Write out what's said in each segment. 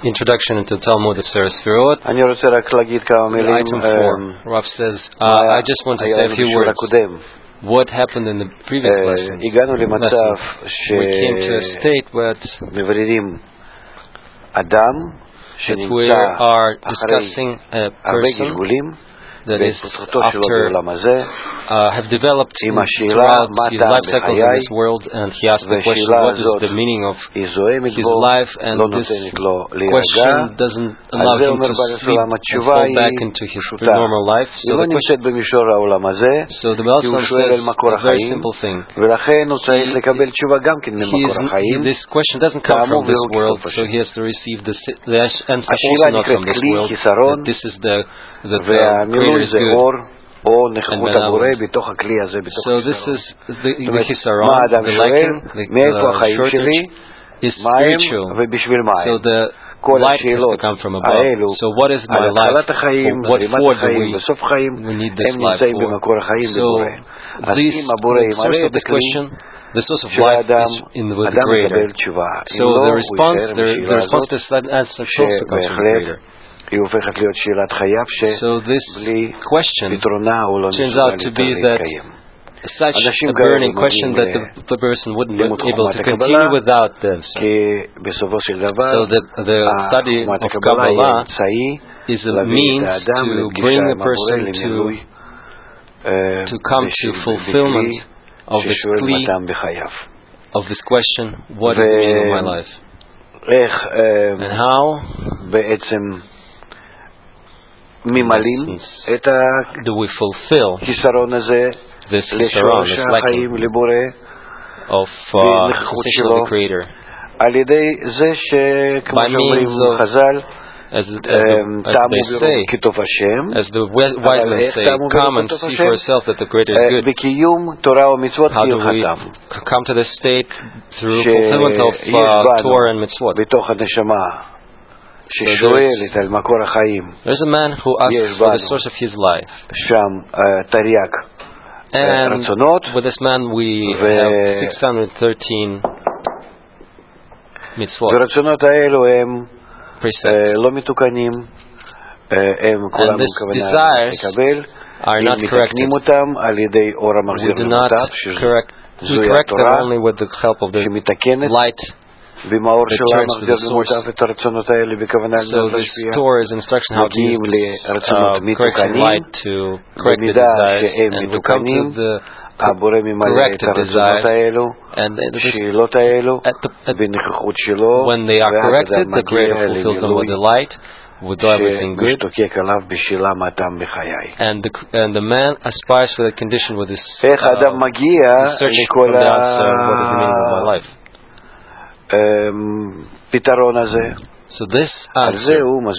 introduction into Talmud of Sefer Sefirot. Item 4. Rav says, I just want to say a few words. What happened in the previous lesson? We came to a state where we are discussing a person that is after have developed throughout his life cycles in this world, and he asked the question, what is the meaning of his life, and this question doesn't allow him to sleep and fall back into his normal life. So the question, so the Baal Shem says a very simple thing. This question doesn't come from this world, so he has to receive the answer also not from this world, that this is the Creator is good. So this is the hisaron, the lacking, the shortage is spiritual. So the light has to come from above. So what is my life? What for do we need this life for? So the source of this question, the source of life is with the Creator. So the response to that answer also comes from the Creator. So this question turns out to be that such a burning question that the person wouldn't be able to continue without this. So that the study of Kabbalah is a means to bring a person to come to fulfillment of this plea, of this question, what is the meaning of my life? And how do we fulfill this hisaron, this lacking of sensation of the Creator? By means of, as they say, as the wise men say, come and see for yourself that the Creator is good. How do we come to this state? Through fulfillment of Torah and Mitzvot. So there's a man who asks for the source of his life, and with this man we have 613 mitzvot, precepts, and these desires are not corrected. We correct them only with the help of the light. So this Torah is instruction how to use correction light to correct the desires, and to come to the corrected desires, and when they are corrected, the Creator fulfills them with the light, with everything good, and the man aspires for the condition with this search for the answer, what is the meaning of my life? So this answer,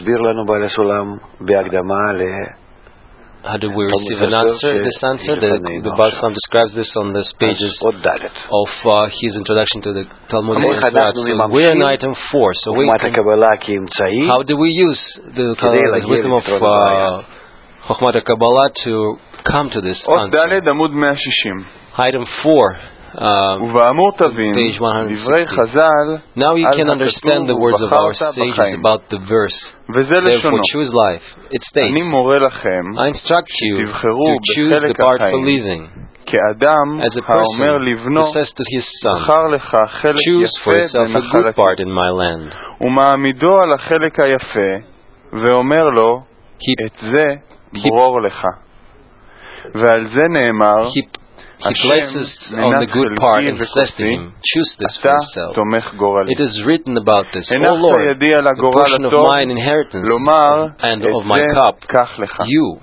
how do we receive an answer? This answer, the Baal Shem describes this on these pages of his introduction to the Talmud. So we're in item 4. So how do we use the wisdom of Chokhmat Kabbalah to come to this answer? Item 4. Page 160. Now you can understand the words of our sages about the verse. Therefore choose life. It states, I instruct you to choose the part for living. As a person who says to his son, choose for yourself a good part in my land. He places on the good part and says to him, choose this for yourself. It is written about this, O Lord, the portion of mine inheritance and of my cup, you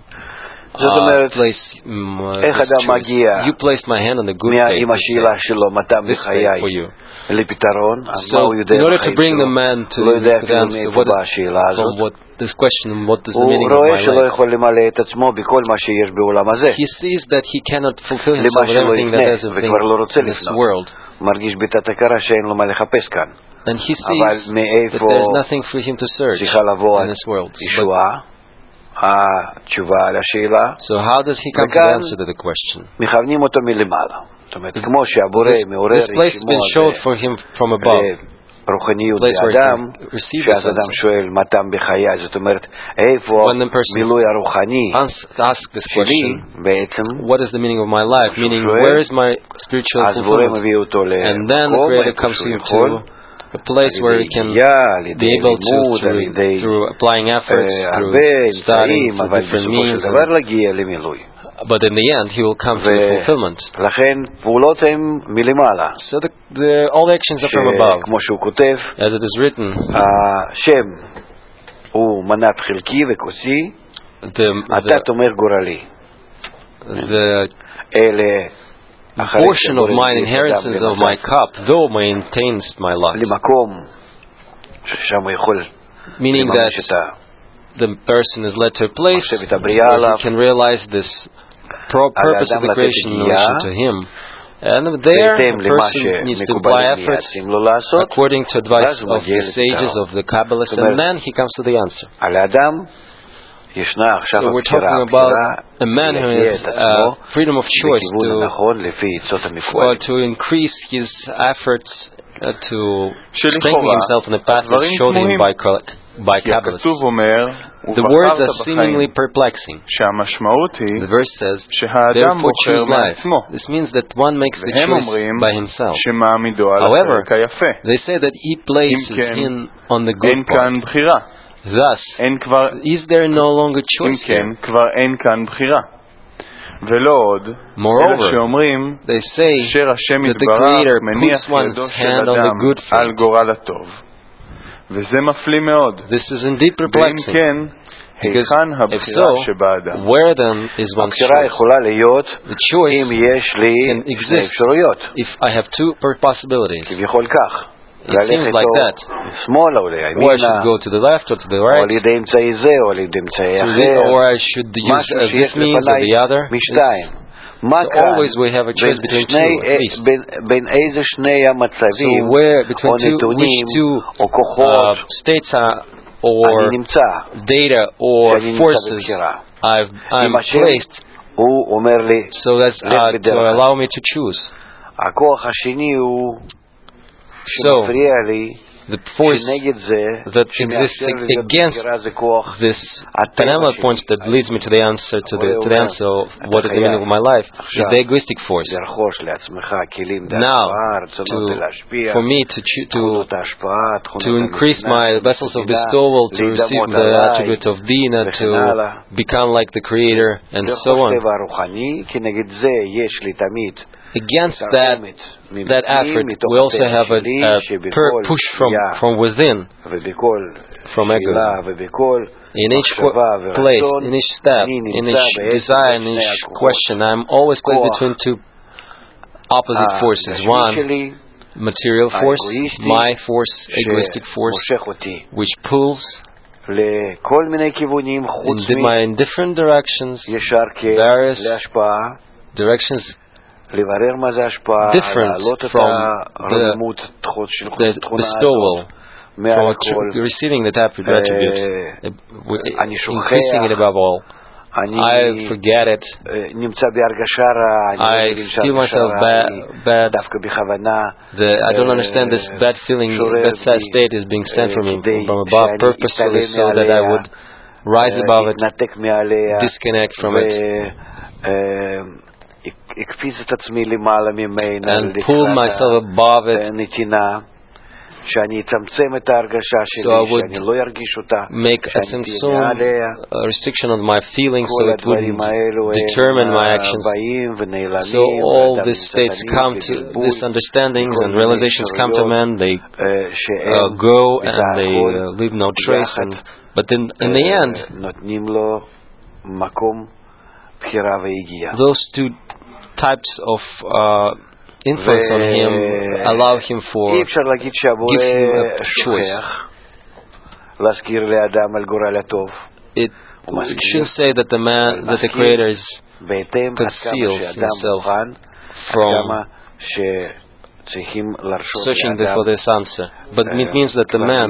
placed my hand on the good place. This day for you. So, in order to bring the man to the answer, what this question, what is the meaning of my life? He sees that he cannot fulfill himself with everything that has in this world. And he sees that there is nothing for him to search in this world. So how does he come to the answer to the question? This place has been showed for him from above. רוחניות באדם, שאז אדם שואל מה טעם בחיי, זאת אומרת, איפה מילוי הרוחני שלי בעצם, what is the meaning of my life, meaning where is my spiritual fulfillment, and then the Creator comes into a place where he can be able to, through applying efforts, through studying, through different means, but in the end he will come to the fulfillment. So all the actions are from above. As it is written, השם הוא מנת חלקי וכוסי, אתה תומך גורלי. אלה the portion of my inheritance of my cup, though maintains my lot. Meaning that the person is led to a place where he can realize this purpose of the creation in relation to him. And there, the person needs to apply efforts according to advice of the sages, of the Kabbalists, and then he comes to the answer. So we're talking about a man who has freedom of choice to increase his efforts to strengthen himself in the path that's shown him by Kabbalists. The words are seemingly perplexing. The verse says, therefore choose life. This means that one makes the choice by himself. However, they say that he places him on the good part. Thus, is there no longer choice here? Moreover, they say that the Creator puts one's hand on the good fate. This is indeed perplexing. Because if so, where then is one's choice? The choice can exist if I have two possibilities. It seems like that. Or I should go to the left or to the right. Or I should use this means or the other. So always we have a choice between two, at least. So where, between which two states or data or forces I'm placed, so that's to allow me to choose. So, the force that exists against this Tanema point that leads me to the answer to the answer of what is the meaning of my life is the egoistic force. Now, for me to increase my vessels of bestowal, to receive the attribute of Dina, to become like the Creator, and so on. Against that effort, we also have a push from within, from egoism. In each place, in each step, in each desire, in each question, I'm always placed between two opposite forces. One, material force, my force, egoistic force, which pulls in different directions, various directions, different from the bestowal, from receiving the attribute, increasing it above all. I forget it. I feel myself bad. I don't understand this bad feeling, that sad state is being sent from me from above purposefully so that I would rise above it, disconnect from it, and pull myself above it, so I would make a restriction on my feelings so it wouldn't determine my actions. So all these states come to these understandings and realizations come to man, they go and they leave no trace, but in the end those two types of influence on him allow him give him a choice. It shouldn't say that the Creator is conceals himself from searching for this answer, but it means that the man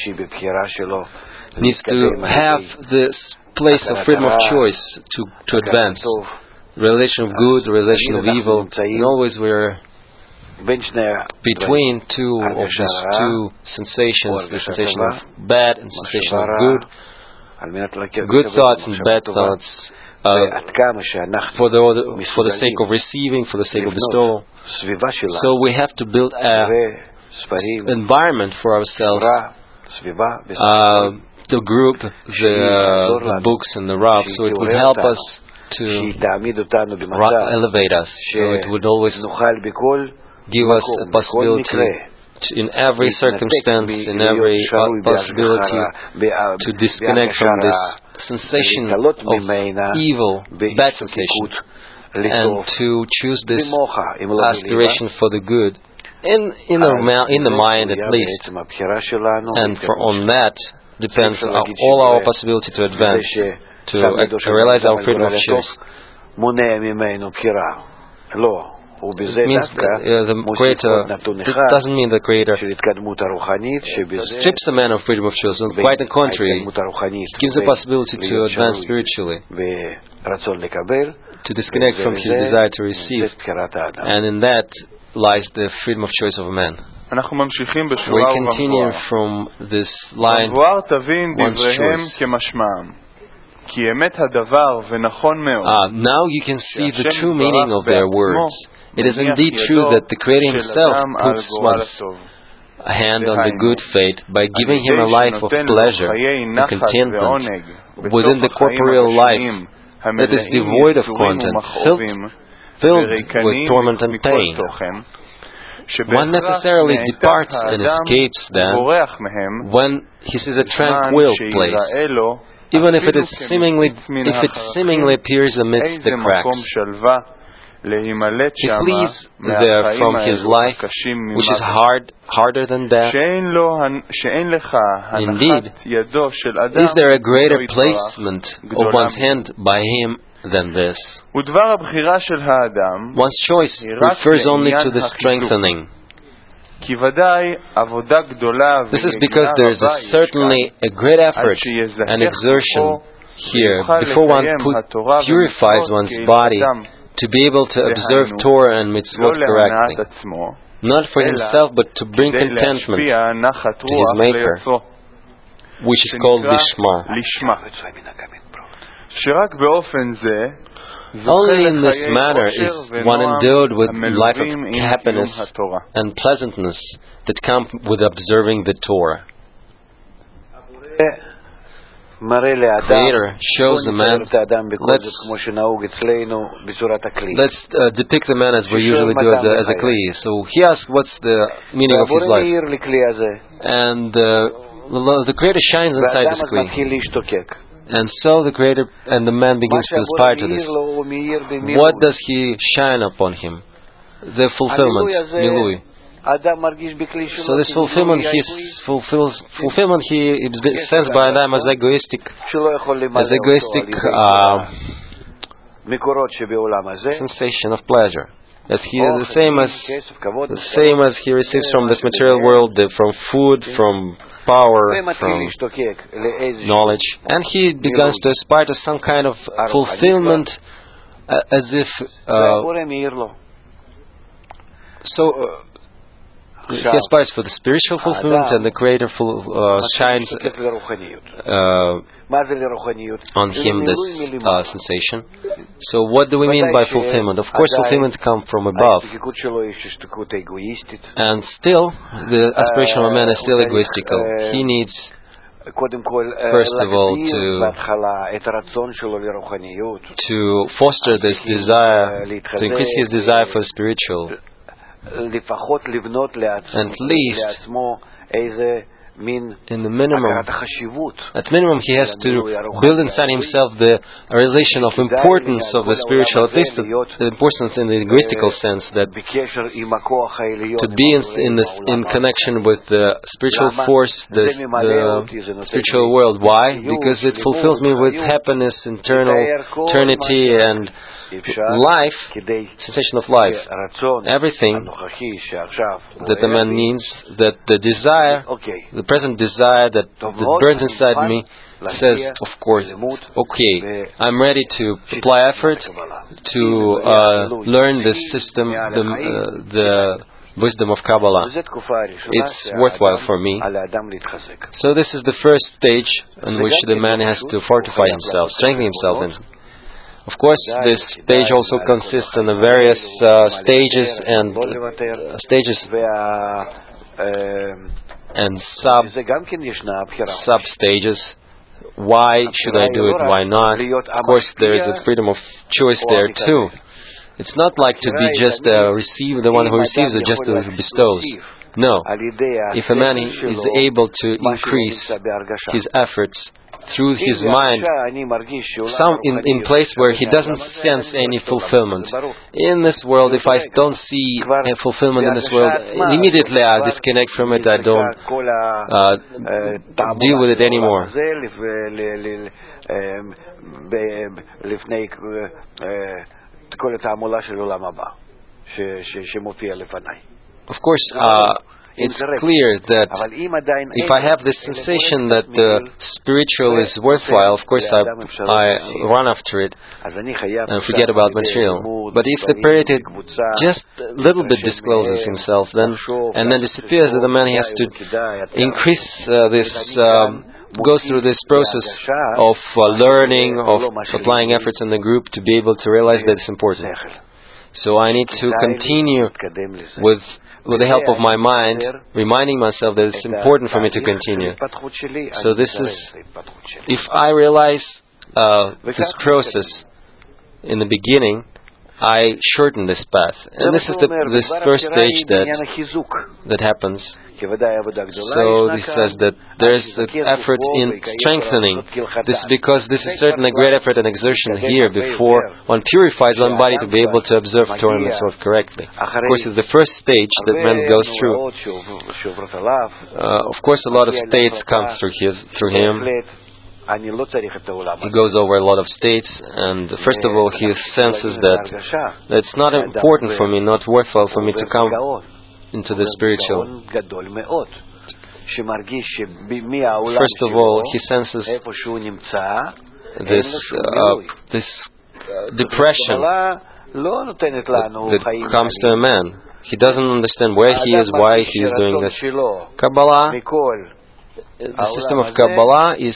needs to have this place of freedom of choice to advance. Relation of good, relation of evil, and always we're between two of these two sensations, the sensation of bad and sensation of good thoughts and bad thoughts, for the sake of receiving, for the sake of bestowal. So we have to build an environment for ourselves, the group, the books and the Rav, so it would help us to elevate us. So it would always give us a possibility in every circumstance, in every possibility to disconnect from this sensation of evil, bad sensation, and to choose this aspiration for the good in the mind at least. And on that depends all our possibility to advance, to realize our freedom of choice. It means the Creator. It doesn't mean the Creator strips a man of freedom of choice. Quite the contrary, it gives the possibility to advance spiritually, to disconnect from his desire to receive, and in that lies the freedom of choice of a man. We continue from this line, one's choice. Now you can see the true meaning of their words. It is indeed true that the Creator Himself puts one's hand on the good fate by giving him a life of pleasure and contentment within the corporeal life that is devoid of content, filled with torment and pain. One necessarily departs and escapes then when he sees a tranquil place, even if it seemingly appears amidst the cracks. He flees there from his life, which is harder than death. Indeed, is there a greater placement of one's hand by him than this? One's choice refers only to the strengthening. This is because there is certainly a great effort and exertion here before one purifies one's body to be able to observe Torah and mitzvot correctly, not for himself but to bring contentment to his Maker, which is called Lishma. Only in this manner is one endowed with life of happiness and pleasantness that come with observing the Torah. Creator shows the man. Let's depict the man as we usually do as a kli. So he asks, what's the meaning of his life? And the Creator shines inside this kli. And so the Creator and the man begins to aspire to this. What does he shine upon him? The fulfillment, milui. So this fulfillment he sensed by Adam as egoistic sensation of pleasure, as the same as he receives from this material world, from food, from power, from knowledge, and he begins to aspire to some kind of fulfillment, as if he aspires for the spiritual fulfillment, and the Creator shines on him this sensation. So what do we mean by fulfillment? Of course, fulfillment comes from above. And still, the aspiration of a man is still egoistical. He needs, first of all, to foster this desire, to increase his desire for spiritual, and at least in the minimum, at minimum he has to build inside himself the realization of importance of the spiritual, at least the importance in the egoistical sense, that to be in connection with the spiritual force, the spiritual world. Why? Because it fulfills me with happiness, eternity, and life, sensation of life. Everything that the man needs, that the desire, the present desire that burns inside me, says, of course, okay, I'm ready to apply effort to learn this system, the wisdom of Kabbalah. It's worthwhile for me. So this is the first stage in which the man has to fortify himself, strengthen himself. And of course, this stage also consists in the various stages and sub-stages. Why should I do it? Why not? Of course, there is a freedom of choice there too. It's not like to be just the one who receives it, just who bestows. No. If a man is able to increase his efforts through his mind, in place where he doesn't sense any fulfillment. In this world, if I don't see a fulfillment in this world, immediately I disconnect from it. I don't deal with it anymore. Of course, it's clear that if I have this sensation that the spiritual is worthwhile, of course I run after it and forget about material. But if the Paritic just a little bit discloses himself and then disappears, then the man has to increase goes through this process of learning, of applying efforts in the group to be able to realize that it's important. So I need to continue with the help of my mind, reminding myself that it's important for me to continue. So this is, if I realize this process in the beginning, I shorten this path. And this is this first stage that happens. So he says that there is an effort in strengthening. This is because this is certainly a great effort and exertion here before one purifies one body to be able to observe Torah and Mitzvot correctly. Of course, it's the first stage that man goes through. Of course, a lot of states come through him. He goes over a lot of states, and first of all, he senses that it's not important for me, not worthwhile for me to come into the spiritual. First of all, he senses this depression that comes to a man. He doesn't understand where he is, why he is doing this. Kabbalah, the system of Kabbalah is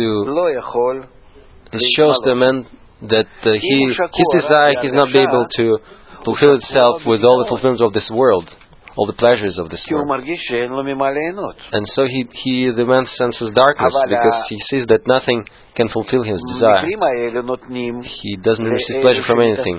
it shows the man that his desire, he's not be able to fulfill itself with all the fulfillments of this world, all the pleasures of this world. And so the man senses darkness because he sees that nothing can fulfill his desire. He doesn't receive pleasure from anything.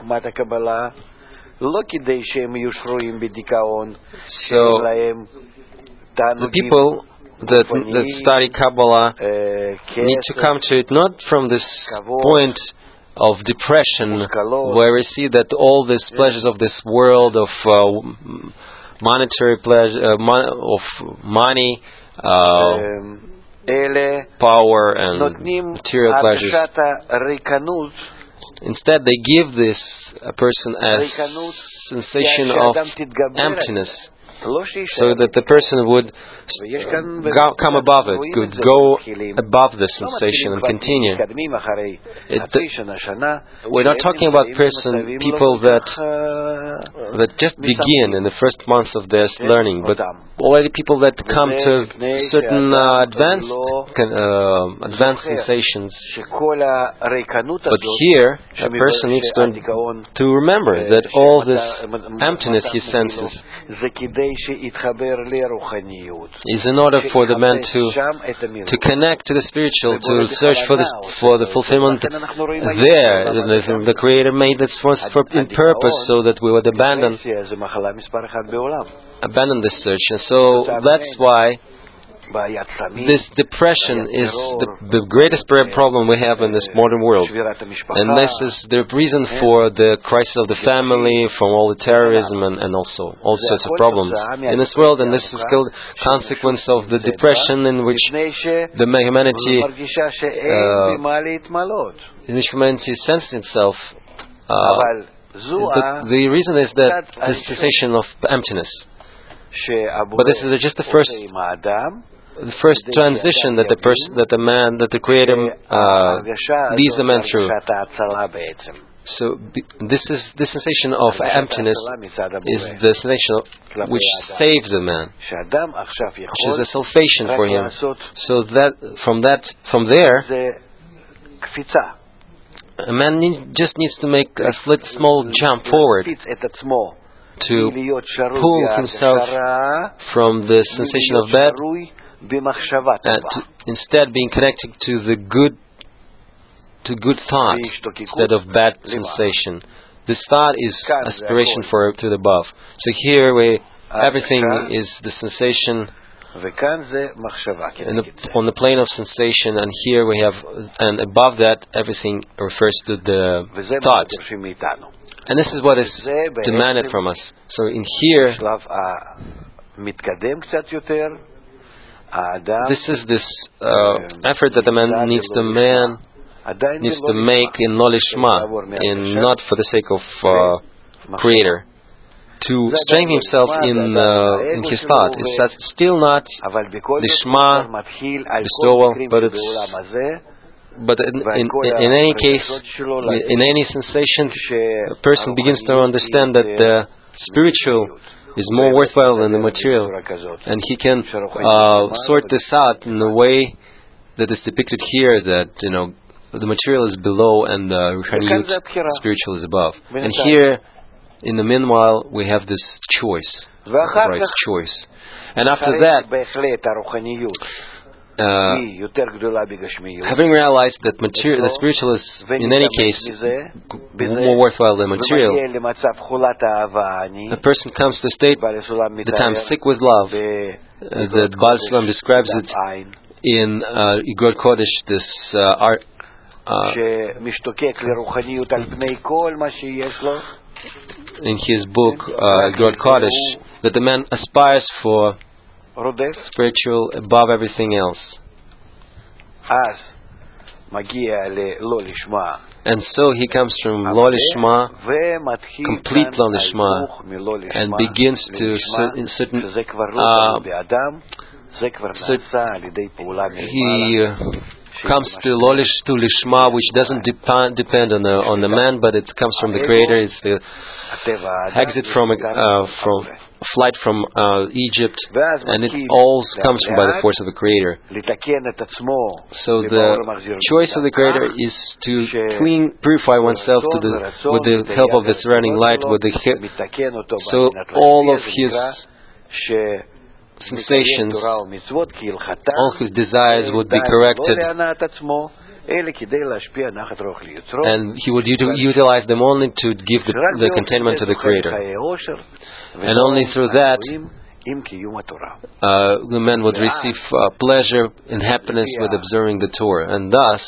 So the people that study Kabbalah need to come to it not from this point of depression, where we see that all these pleasures of this world, of monetary pleasure, of money, power, and material pleasures. Instead, they give this person a sensation of emptiness, so that the person would come above it, could go above the sensation and continue. We're not talking about people that just begin in the first months of their learning, but already people that come to certain advanced sensations. But here, a person needs to remember that all this emptiness he senses is in order for the man to connect to the spiritual, to search for the fulfillment there. The Creator made this in purpose so that we would abandon this search. And so that's why this depression is the greatest problem we have in this modern world. And this is the reason for the crisis of the family, from all the terrorism and also all sorts of problems in this world. And this is called consequence of the depression in which humanity senses itself. The reason is that the sensation of emptiness. But this is just the first transition that the Creator leads the man through. So this sensation of emptiness is the sensation which saves a man, which is a salvation for him. So that from there, a man just needs to make a small jump forward to pull himself from the sensation of bad, and instead being connected to the good thought instead of bad sensation. This thought is aspiration to the above. So here everything is the sensation on the plane of sensation, and here we have, and above that everything refers to the thought. And this is what is demanded from us. So in here, this is this effort that the man needs to make in Lo Lishma, in not for the sake of Creator, to strengthen himself in his thought. It's still not Lishma, bestowal, but in any case, in any sensation, a person begins to understand that the spiritual is more worthwhile than the material, and he can sort this out in the way that is depicted here, that the material is below and the Ruhaniyut spiritual is above. And here, in the meanwhile, we have this choice, right choice. And after that, having realized that the spiritual is, in any case, more worthwhile than material, a person comes to the state that I'm sick with love. The Baal Shalom describes it in Igrot Kodesh, this art. In his book, Igrot Kodesh, that the man aspires for spiritual above everything else. And so he comes from Lo Lishma, complete Lo Lishma, and begins to he comes to Lishma, which doesn't depend on the man, but it comes from the Creator. It's the exit from flight from Egypt, and it all comes by the force of the Creator. So the choice of the Creator is to purify oneself with the help of the surrounding light. So all of his sensations, all his desires would be corrected, and he would utilize them only to give the contentment to the Creator. And only through that, the man would receive pleasure and happiness with observing the Torah. And thus,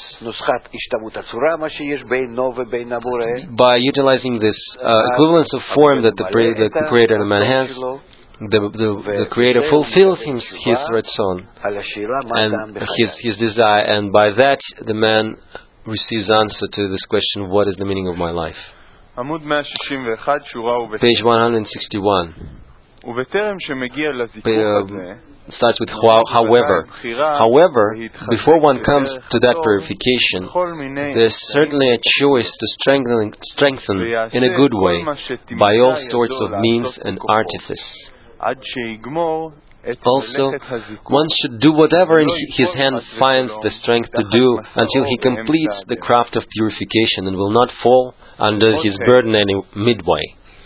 by utilizing this equivalence of form that the Creator and the man has, the Creator fulfills his Ratzon and his desire, and by that the man receives answer to this question: what is the meaning of my life? Page 161. Starts with however. However, before one comes to that purification, there's certainly a choice to strengthen in a good way by all sorts of means and artifice. Also, one should do whatever in his hand finds the strength to do until he completes the craft of purification and will not fall under his burden any midway.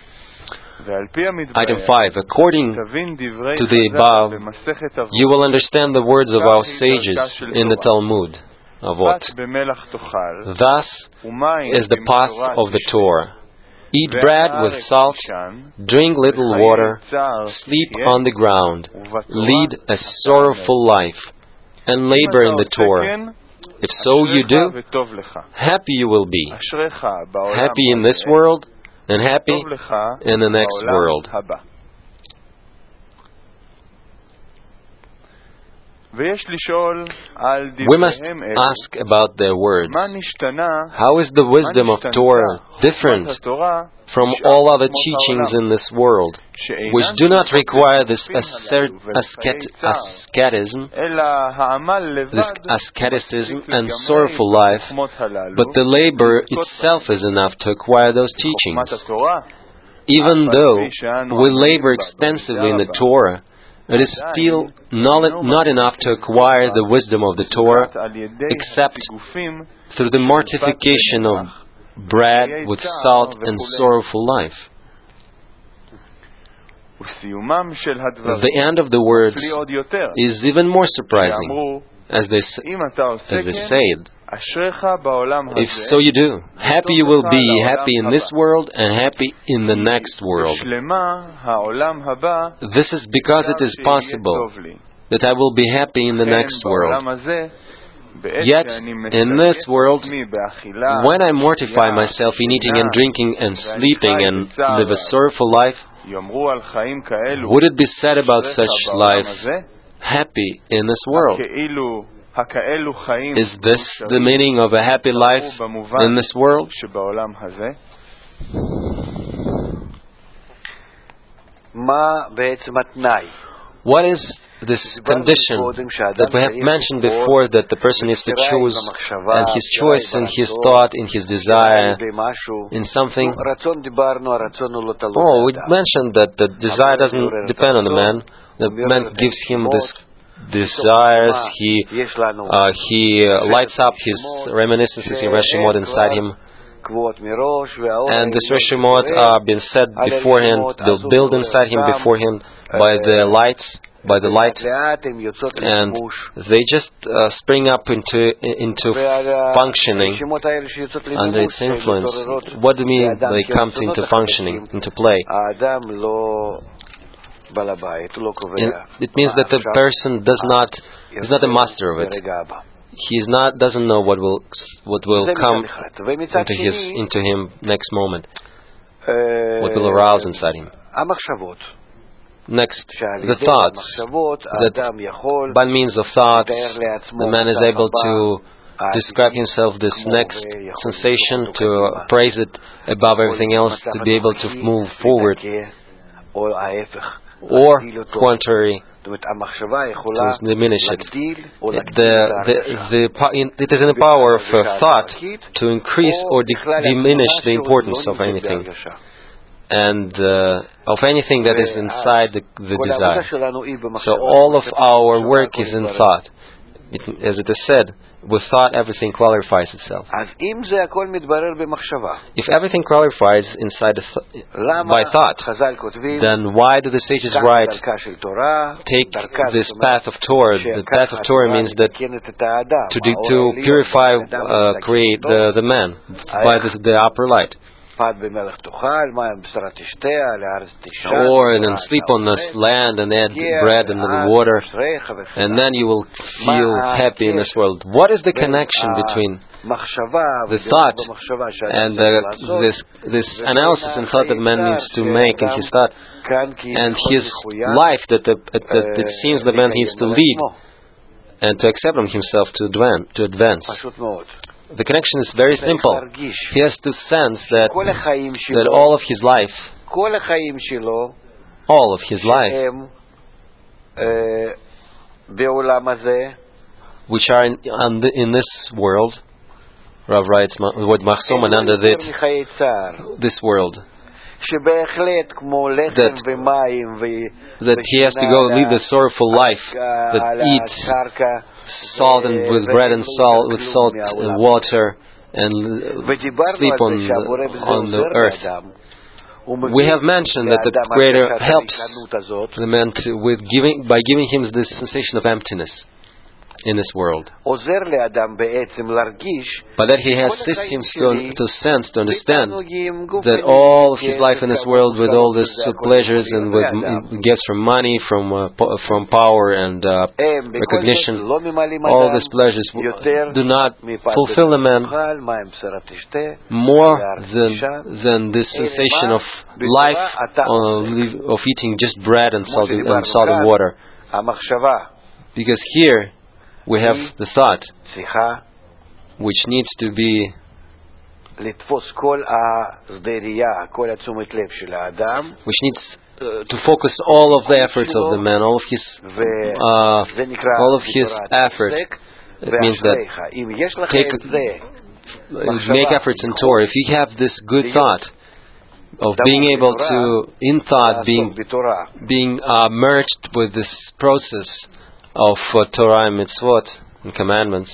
Item 5. According to the above, you will understand the words of our sages in the Talmud. Avot. Thus is the path of the Torah. Eat bread with salt, drink little water, sleep on the ground, lead a sorrowful life, and labor in the Torah. If so you do, happy you will be, happy in this world, and happy in the next world. We must ask about their words. How is the wisdom of Torah different from all other teachings in this world, which do not require this asceticism and sorrowful life, but the labor itself is enough to acquire those teachings? Even though we labor extensively in the Torah, it is still not enough to acquire the wisdom of the Torah, except through the mortification of bread with salt and sorrowful life. The end of the words is even more surprising, as they said. If so you do, happy you will be, happy in this world and happy in the next world. This is because it is possible that I will be happy in the next world. Yet, in this world, when I mortify myself in eating and drinking and sleeping and live a sorrowful life, would it be said about such life, happy in this world? Is this the meaning of a happy life in this world? What is this condition that we have mentioned before, that the person is to choose, and his choice and his thought and his desire in something? Oh, we mentioned that the desire doesn't depend on the man. The man gives him this desires, he lights up his reminiscences in Reshimot inside him, and this Reshimot are being set beforehand, they'll build inside him beforehand by the light, and they just spring up into functioning under its influence. What do you mean they come into functioning, into play? It means that the person is not a master of it. He doesn't know what will come into him next moment, what will arouse inside him. Next, the thoughts, that by means of thoughts, the man is able to describe himself this next sensation, to praise it above everything else, to be able to move forward, or contrary, to diminish it. It is in the power of thought to increase or diminish the importance of anything, and of anything that is inside the desire. So all of our work is in thought. As it is said, with thought everything clarifies itself. If everything clarifies inside by thought, then why do the sages write, take this path of Torah? The path of Torah means that to purify, create the man by the upper light. Or then sleep on this land and add bread and water, and then you will feel happy in this world. What is the connection between the thought and this analysis and thought that man needs to make in his thought, and his life that it seems the man needs to lead and to accept on himself to advance? The connection is very simple. He has to sense that all of his life, which are in this world, Rav writes, with Machsom, and under this world, that he has to go lead the sorrowful life, that eats salt and with bread and salt, with salt and water, and sleep on the earth. We have mentioned that the Creator helps the man by giving him this sensation of emptiness in this world, but that he assists him to sense, to understand that all of his life in this world, with all these pleasures and with gifts from money, from power and recognition, all these pleasures do not fulfill the man more than this sensation of life of eating just bread and salty water. Because here we have the thought which needs to be which needs to focus all of the efforts of the man, all of his effort. It means that make efforts in Torah. If you have this good thought of being able to, in thought, being merged with this process of Torah and mitzvot and commandments,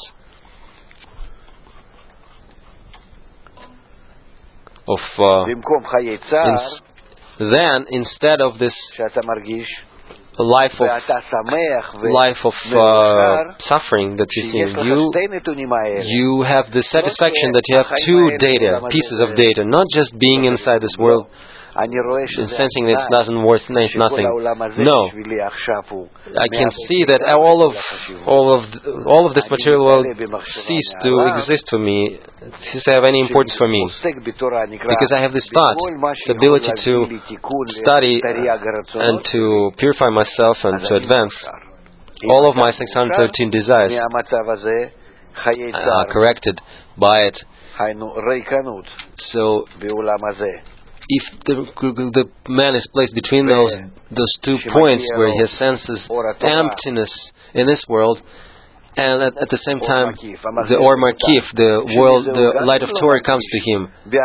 then instead of this life of suffering that you see, you have the satisfaction that you have two pieces of data, not just being inside this world and sensing that it doesn't worth nothing. No, I can see that all of this material world cease to exist for me, cease to have any importance for me, because I have this thought, the ability to study and to purify myself and to advance. All of my 613 desires are corrected by it. So if the man is placed between those 2 points where he senses emptiness in this world, and at the same time the Or Markif, the light of Torah comes to him,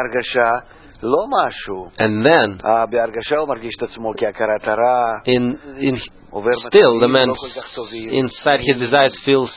and then still the man inside his desires feels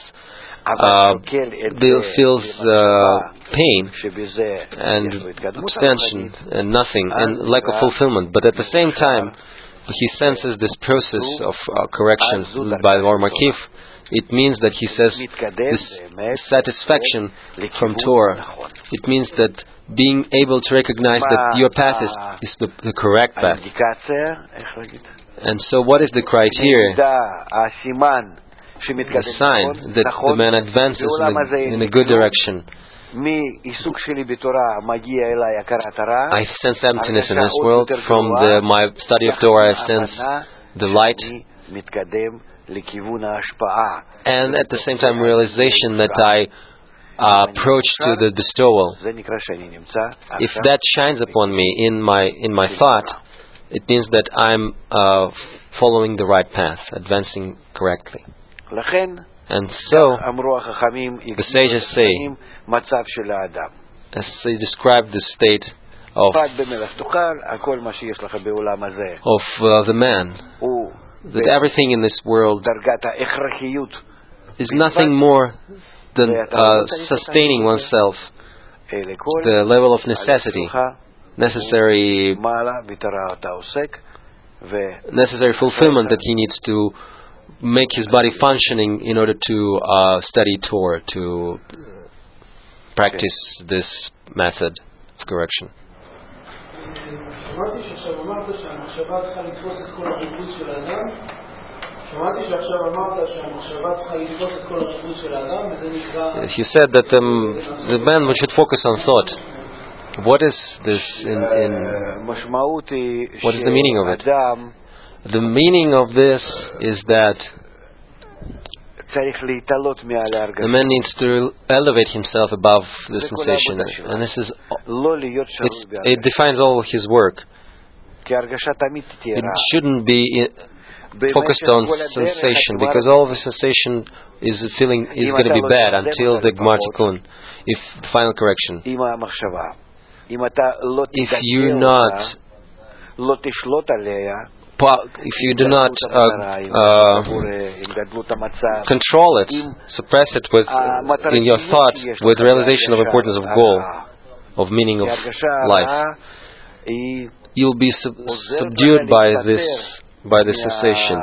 pain and abstention and nothing and lack of fulfillment. But at the same time, he senses this process of correction by Or Markif. It means that he says this satisfaction from Torah. It means that being able to recognize that your path is the correct path. And so what is the criteria? The sign that the man advances in a good direction. I sense emptiness in this world. From my study of Torah, I sense the light, and at the same time realization that I approach to the bestowal. If that shines upon me in my thought, it means that I'm following the right path, advancing correctly. And so, the sages say, as they describe the state of the man, that everything in this world is nothing more than sustaining oneself, the level of necessity, necessary fulfillment that he needs to make his body functioning in order to study Torah, to practice this method of correction. He said that the man should focus on thought. What is this what is the meaning of it? The meaning of this is that the man needs to elevate himself above the sensation, and this is it defines all his work. It shouldn't be focused on sensation, because all of the sensation is going to be bad until the Gmar Tikkun, if final correction. If you do not control it, suppress it in your thought with realization of importance of goal, of meaning of life, you'll be subdued by this cessation.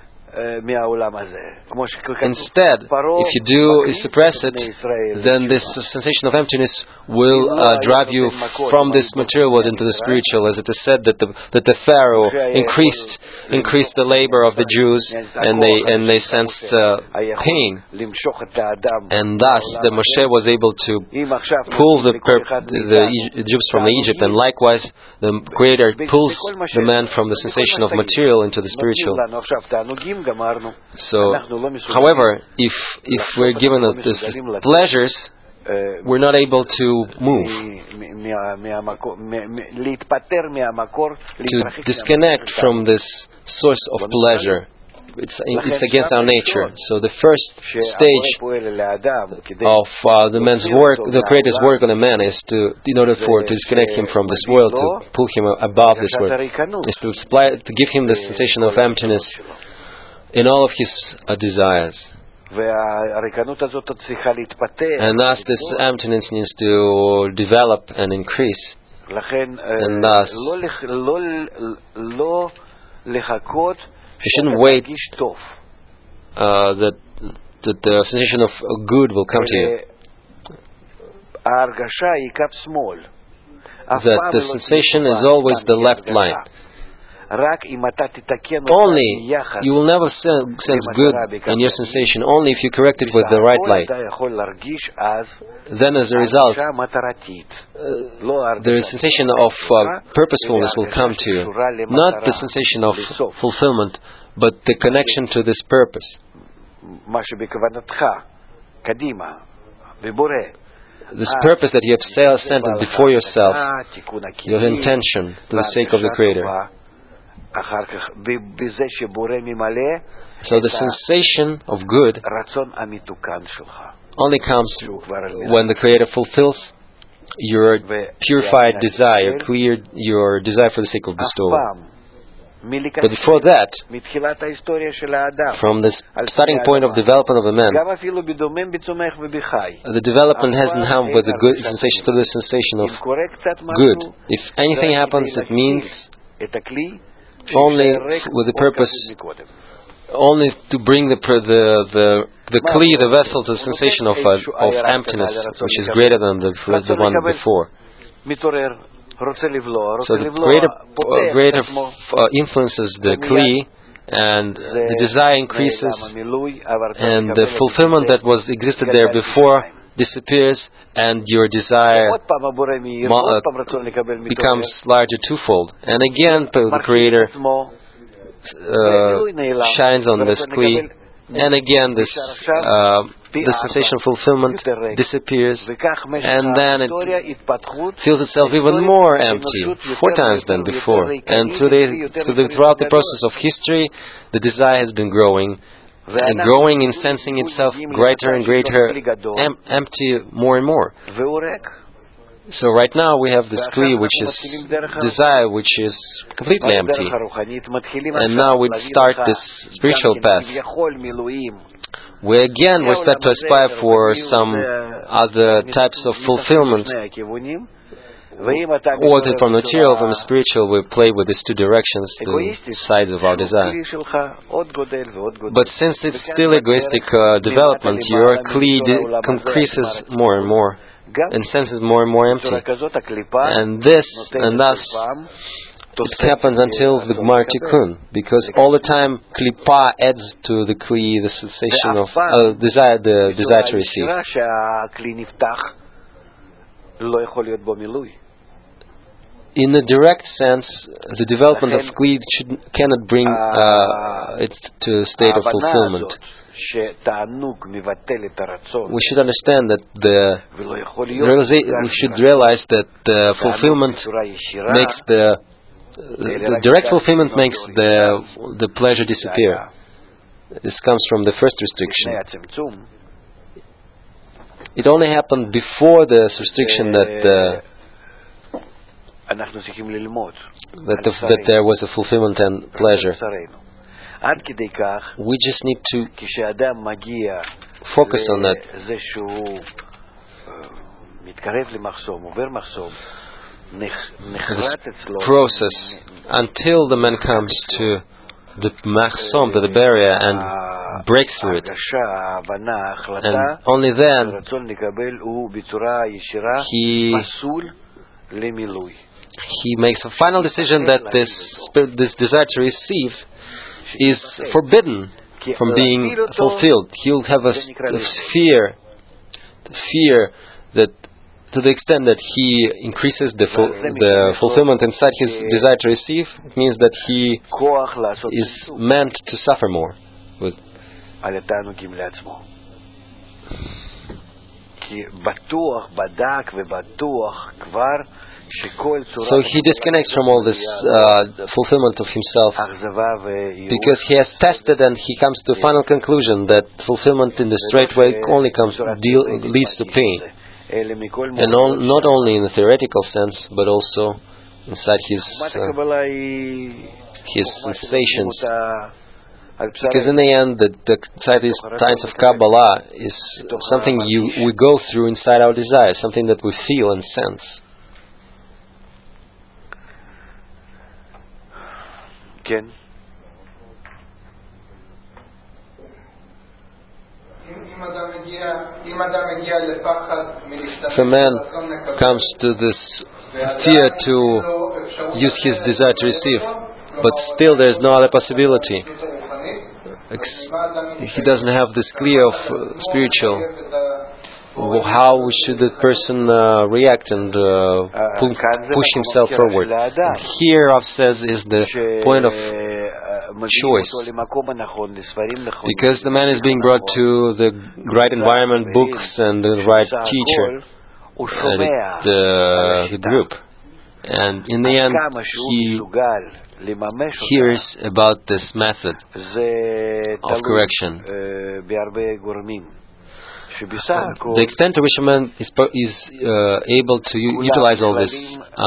Instead, if you suppress it, then this sensation of emptiness will drive you from this material world into the spiritual, as it is said that the Pharaoh increased the labor of the Jews, and they sensed pain, and thus the Moshe was able to pull the Jews from Egypt, and likewise the Creator pulls the man from the sensation of material into the spiritual. So, however, if we're given these pleasures, we're not able to move, to disconnect from this source of pleasure. It's against our nature. So the first stage of the man's work, the Creator's work on a man, is to disconnect him from this world, to pull him above this world, is to give him the sensation of emptiness in all of his desires. And thus this emptiness needs to develop and increase. And thus you shouldn't wait that the sensation of good will come to you. That the sensation is always the left line. Only, you will never sense good in your sensation, only if you correct it with the right light. Then as a result, the sensation of purposefulness will come to you. Not the sensation of fulfillment, but the connection to this purpose. This purpose that you have sent before yourself, your intention to the sake of the Creator. So the sensation of good only comes when the Creator fulfills your purified desire, your desire for the sake of bestowal. But before that, from the starting point of development of a man, the development hasn't happened with the good sensation to the sensation of good. If anything happens, it means only with the purpose, only to bring the kli, the vessel, to the sensation of emptiness, which is greater than the one before. So the greater influences the kli, and the desire increases, and the fulfillment that existed there before disappears, and your desire becomes larger twofold. And again, the Creator shines on this kli, and again the sensation of fulfillment disappears, and then it feels itself even more empty, 4 times than before. And throughout the process of history, the desire has been growing, and growing in sensing itself greater and greater, empty more and more. So right now we have this kli, which is desire, which is completely empty. And now we start this spiritual path, where again we start to aspire for some other types of fulfillment. Or from material, from the spiritual, we play with these 2 directions, the sides of our desire. But since it's still egoistic development, your kli increases more and more, and senses more and more empty. And thus, it happens until the Gmar Tikkun, because all the time klipa adds to the kli the sensation of desire, the desire to receive. In a direct sense, the development of kli cannot bring it to a state of fulfillment. We should understand that we should realize that the fulfillment makes the direct fulfillment makes the pleasure disappear. This comes from the first restriction. It only happened before this restriction that there was a fulfillment and pleasure. We just need to focus on that. This process until the man comes to the machsom, to the barrier, and breaks through it. And only then he makes a final decision that this desire to receive is forbidden from being fulfilled. He'll have a fear that to the extent that he increases the fulfillment inside his desire to receive, it means that he is meant to suffer more. with so he disconnects from all this fulfillment of himself, because he has tested and he comes to a final conclusion that fulfillment in the straight way only leads to pain, and not only in the theoretical sense, but also inside his sensations. Because in the end, the science of Kabbalah is something we go through inside our desires, something that we feel and sense. If a man comes to this fear to use his desire to receive, but still there is no other possibility, he doesn't have this clear of spiritual, how should the person react and push himself forward? And here Rav says is the point of choice, because the man is being brought to the right environment, books, and the right teacher, and the group, and in the end he hears about this method of correction. The extent to which a man is able to utilize all this,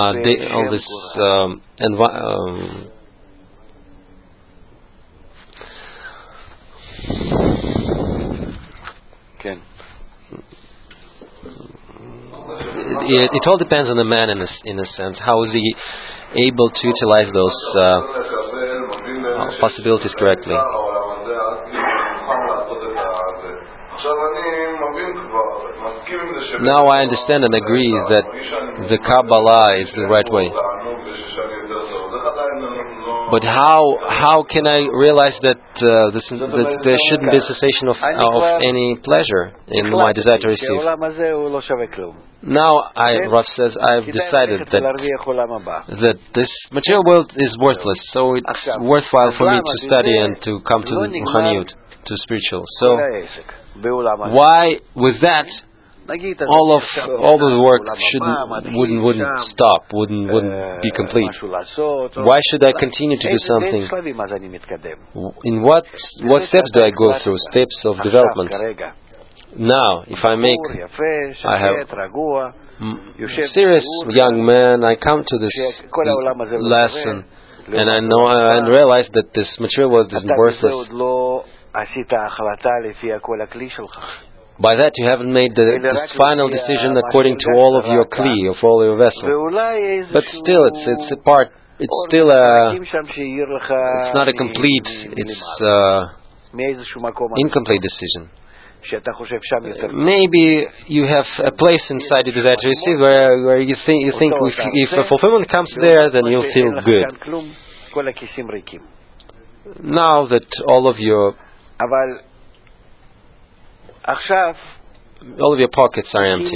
it all depends on the man in a sense. How is he able to utilize those possibilities correctly? Now I understand and agree that the Kabbalah is the right way. But how can I realize that there shouldn't be a cessation of any pleasure in my desire to receive? Now, Rav says, I've decided that this material world is worthless, so it's worthwhile for me to study and to come to the Ruchaniyut, to spiritual. So, why, with that, all the work wouldn't stop, wouldn't be complete? Why should I continue to do something? In what steps do I go through? Steps of development. Now, if I have serious young man, I come to this lesson, and I know and realize that this material world is worthless. By that you haven't made this final decision according to all of your kli, of all your vessel. But still, it's a part. It's still it's not a complete. It's incomplete decision. Maybe you have a place inside you desire to receive where you think if a fulfillment comes there, then you'll feel good. Now that all of your pockets are empty,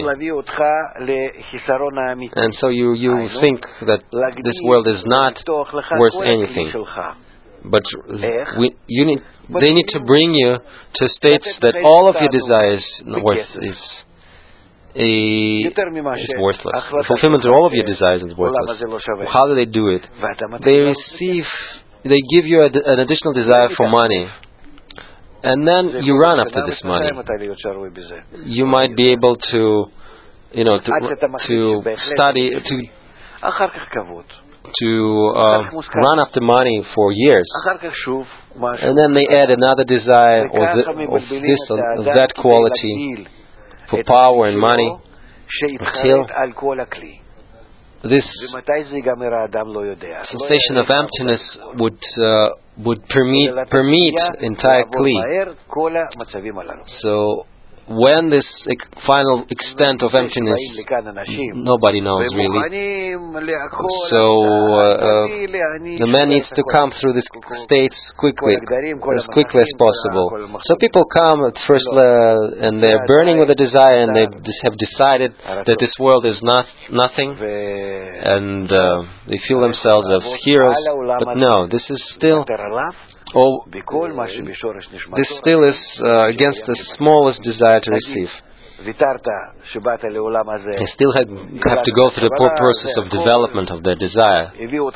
and so you think that this world is not worth anything. But they need to bring you to states that all of your desires is worthless. The fulfillment of all of your desires is worthless. How do they do it? They give you an additional desire for money, and then you run after this money. You might be able to study, to run after money for years, and then they add another desire of that quality for power and money until this sensation of emptiness would permeate entire kli. So when this final extent of emptiness, nobody knows really. So the man needs to come through these states as quickly as possible. So people come at first and they're burning with a desire, and they have decided that this world is nothing, and they feel themselves as heroes. But no, this is still this still is against the smallest desire to receive. You still have to go through the process of development of the desire.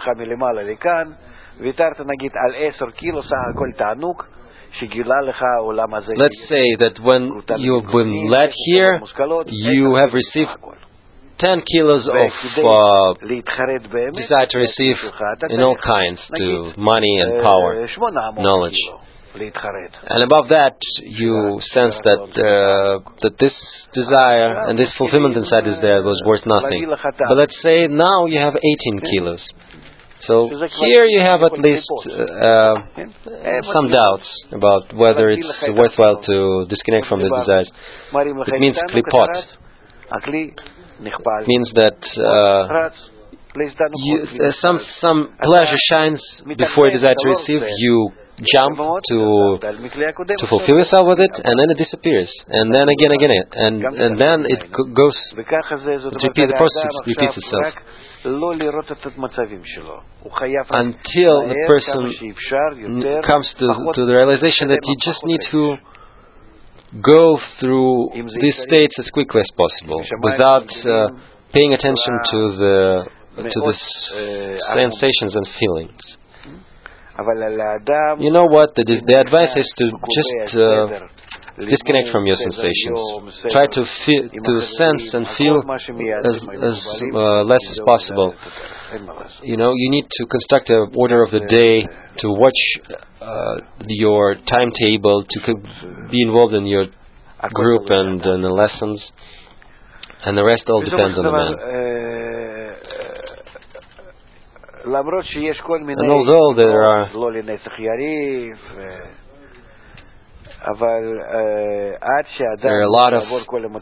Let's say that when you've been led here, you have received 10 kilos of desire to receive in all kinds, to money and power, knowledge. And above that, you sense that this desire and this fulfillment inside is there was worth nothing. But let's say now you have 18 kilos. So here you have at least some doubts about whether it's worthwhile to disconnect from these desires. It means klipot. It means that some pleasure shines before you desire to receive. You jump to fulfill yourself with it, and then it disappears, and then again, and then it goes. The process repeats itself until the person comes to the realization that you just need to go through these states as quickly as possible without paying attention to the sensations and feelings. You know what? The advice is to just disconnect from your sensations. Try to sense and feel as less as possible. You know, you need to construct an order of the day, to watch your timetable, to be involved in your group and in the lessons, and the rest all depends on the man. And although there are a lot of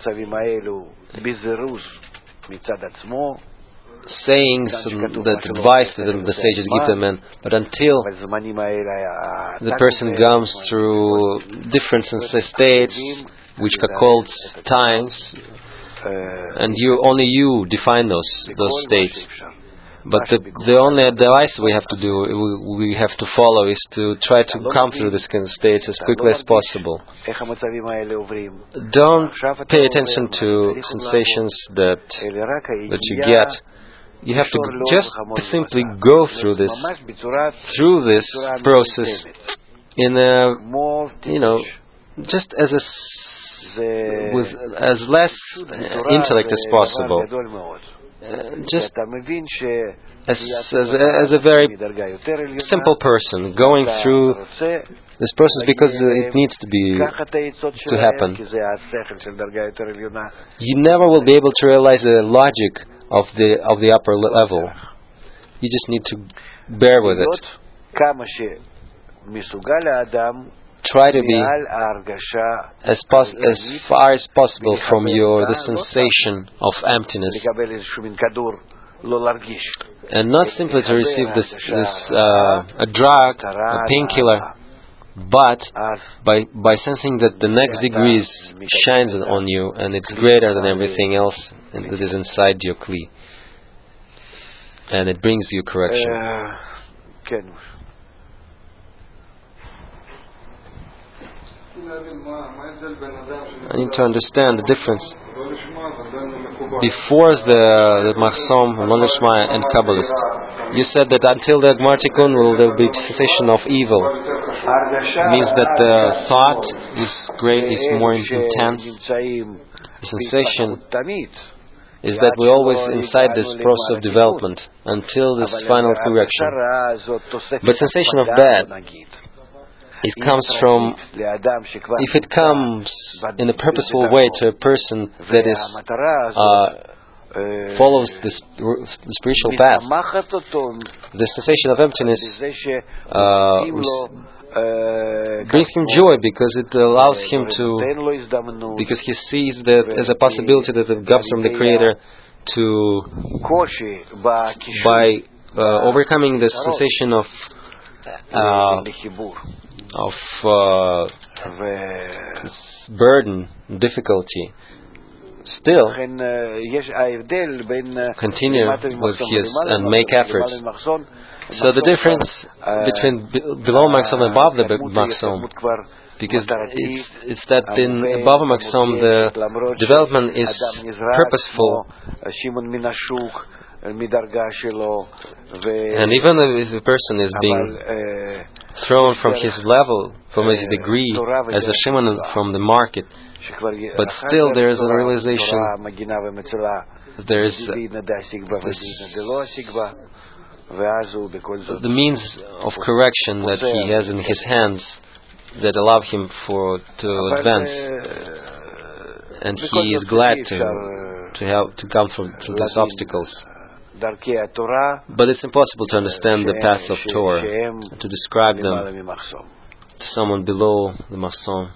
sayings that advice that the sages give the man, but until the person comes through different states, which are called times, and only you define those states. But the only advice we have to do, we have to follow, is to try to come through this kind of states as quickly as possible. Don't pay attention to sensations that you get. You have to just simply go through this process in a, just with as less intellect as possible. Just as a very simple person going through this process because it needs to happen. You never will be able to realize the logic of the upper level. You just need to bear with it. Try to be as far as possible from the sensation of emptiness, and not simply to receive a drug, a painkiller, but by sensing that the next degree shines on you and it's greater than everything else that is inside your kli, and it brings you correction. I need to understand the difference before the Mahsom, Lonishma, and Kabbalist. You said that until the Gmar Tikkun there will be sensation of evil. It means that the thought is more intense. The sensation is that we're always inside this process of development until this final correction. But sensation of bad, it comes from, if it comes in a purposeful way to a person that is follows the spiritual path, the sensation of emptiness brings him joy because it allows him because he sees that as a possibility that it comes from the Creator by overcoming the sensation of burden, difficulty, still continue with his and make efforts. So the difference between below Maxom and above the Maxom, because it's that in above Maxom the development is purposeful, and even if the person is being thrown from his level, from his degree as a shaman from the market, but still there is a realization, there is the means of correction that he has in his hands that allow him to advance, and he is glad to come through these obstacles. But it's impossible to understand the path of Torah, to describe them to someone below the Maxom.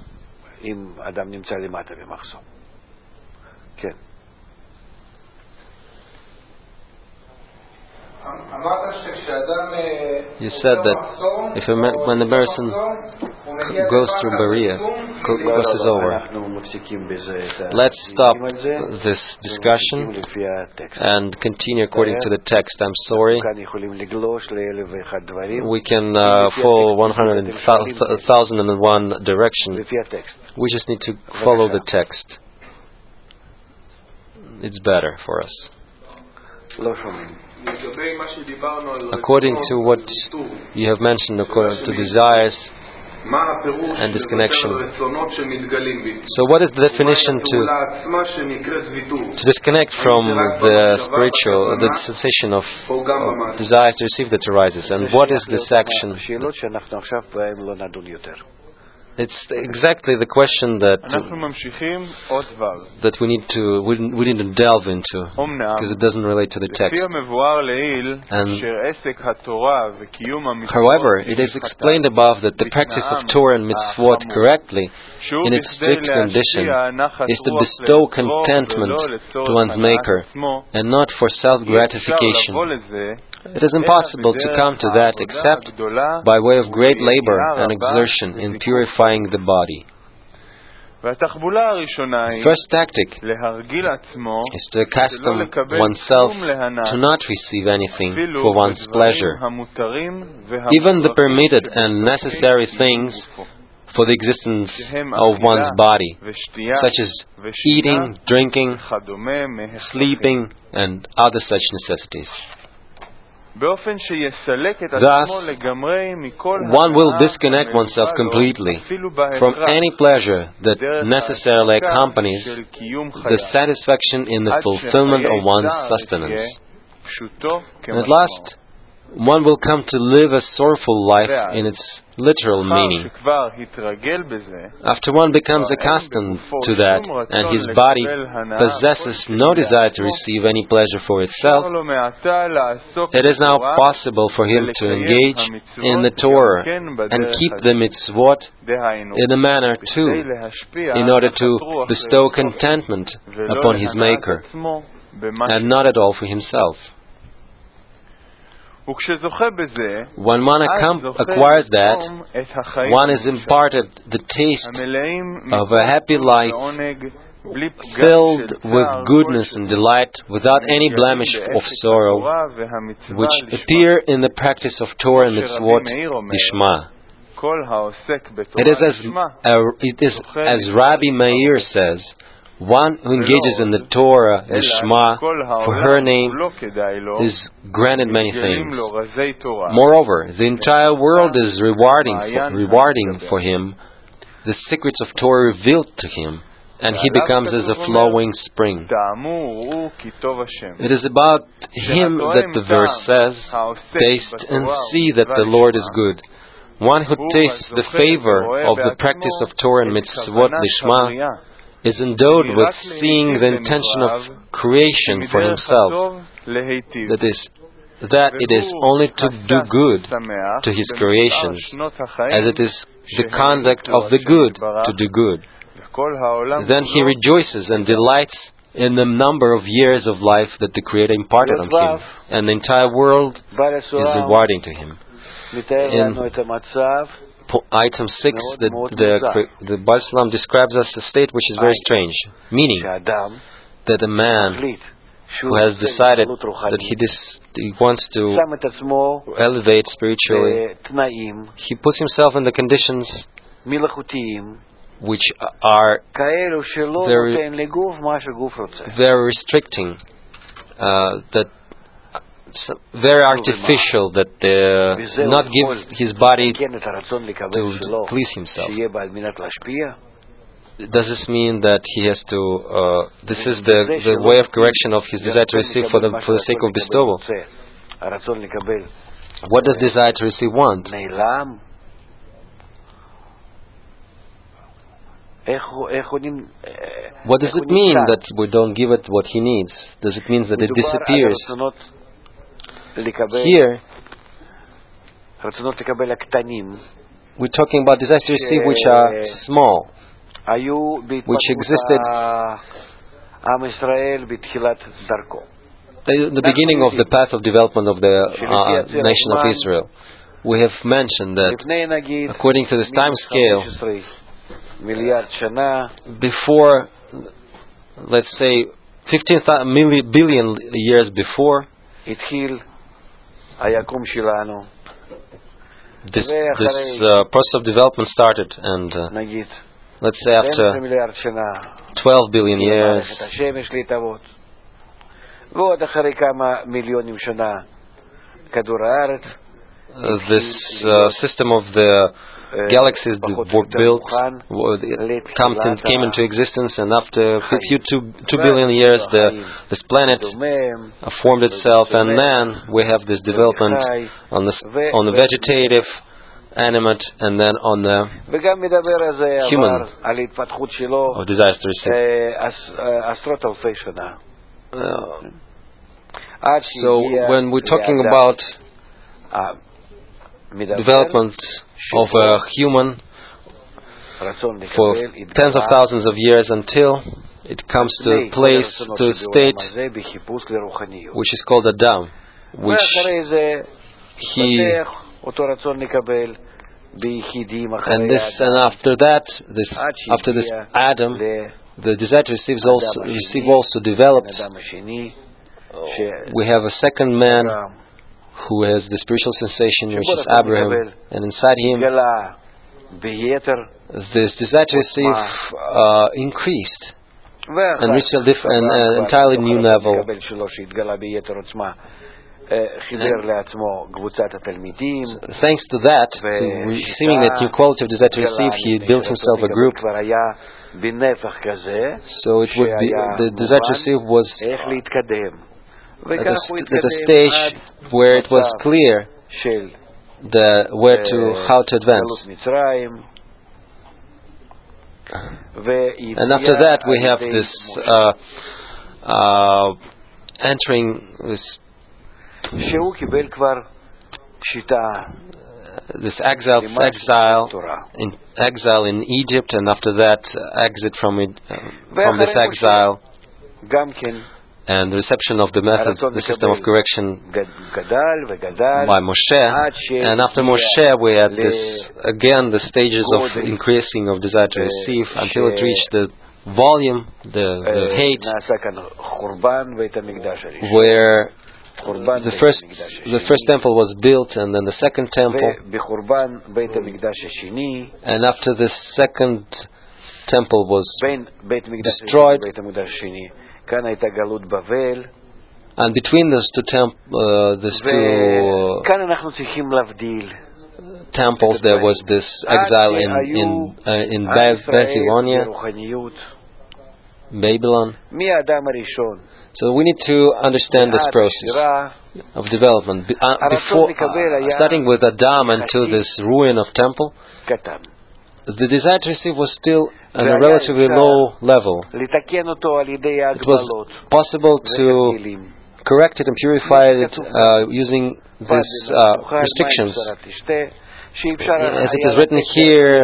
You said that when a person goes through Berea, crosses over. Let's stop this discussion and continue according to the text. I'm sorry. We can follow 1,001 direction. We just need to follow the text. It's better for us. According to what you have mentioned, according to desires and disconnection. So what is the definition to disconnect from the spiritual, the sensation of desire to receive that arises? And what is this action? It's exactly the question that we need to delve into, because it doesn't relate to the text. And however, it is explained above that the practice of Torah and mitzvot correctly, in its strict condition, is to bestow contentment to one's Maker, and not for self-gratification. It is impossible to come to that except by way of great labor and exertion in purifying the body. The first tactic is to accustom oneself to not receive anything for one's pleasure. Even the permitted and necessary things for the existence of one's body, such as eating, drinking, sleeping, and other such necessities. Thus, one will disconnect oneself completely from any pleasure that necessarily accompanies the satisfaction in the fulfillment of one's sustenance. And at last, one will come to live a sorrowful life in its literal meaning. After one becomes accustomed to that, and his body possesses no desire to receive any pleasure for itself, it is now possible for him to engage in the Torah and keep the mitzvot in a manner too, in order to bestow contentment upon his Maker, and not at all for himself. When one acquires that, one is imparted the taste of a happy life filled with goodness and delight, without any blemish of sorrow, which appear in the practice of Torah and mitzvot lishma. It is as Rabbi Meir says, one who engages in the Torah, the Shema, for her name, is granted many things. Moreover, the entire world is rewarding for him the secrets of Torah revealed to him, and he becomes as a flowing spring. It is about him that the verse says, "Taste and see that the Lord is good." One who tastes the favor of the practice of Torah and mitzvot lishma is endowed with seeing the intention of creation for himself, that it is only to do good to his creations, as it is the conduct of the good to do good. Then he rejoices and delights in the number of years of life that the Creator imparted on him, and the entire world is rewarding to him. In item 6, the Baal Shalom describes us a state which is very strange, meaning that a man who has decided that he wants to elevate spiritually, he puts himself in the conditions which are very restricting, that very artificial, that not give his body to please himself. Does this mean that he has to? This is the way of correction of his desire to receive for the sake of bestowal. What does desire to receive want? What does it mean that we don't give it what he needs? Does it mean that it disappears? Here, we're talking about desires to receive which are small, which existed in the beginning of the path of development of the nation of Israel. We have mentioned that according to this time scale, before, let's say, 15 billion years before, this process of development started, and let's say after 12 billion years, this system of the galaxies were built, came into existence, and after a few 2 billion years, this planet formed itself, and then we have this development on the vegetative, animate, and then on the human of desires to receive. So when we're talking about development of a human for tens of thousands of years until it comes to a place, to a state which is called Adam, which he and after that, after this Adam, the desire to receive also developed. We have a second man who has the spiritual sensation, which is Abraham, and inside him this desire to receive increased and reached an entirely new level. Thanks to that, receiving that new quality of desire to receive, he built himself a group. So it would be the desire to receive was at a stage where it was clear how to advance. And after that we have this entering this exile in Egypt, and after that exit from this exile, and the reception of the method, the system of correction by Moshe. And after Moshe we had the stages of increasing of desire to receive until it reached the volume, the hate, where the first temple was built, and then the second temple, and after the second temple was destroyed, and between those two temples there was this exile in Babylon. So we need to understand this process of development. Starting with Adam until this ruin of temple, the desire to receive was still at a relatively low level. It was possible to correct it and purify it using these restrictions. As it is written here,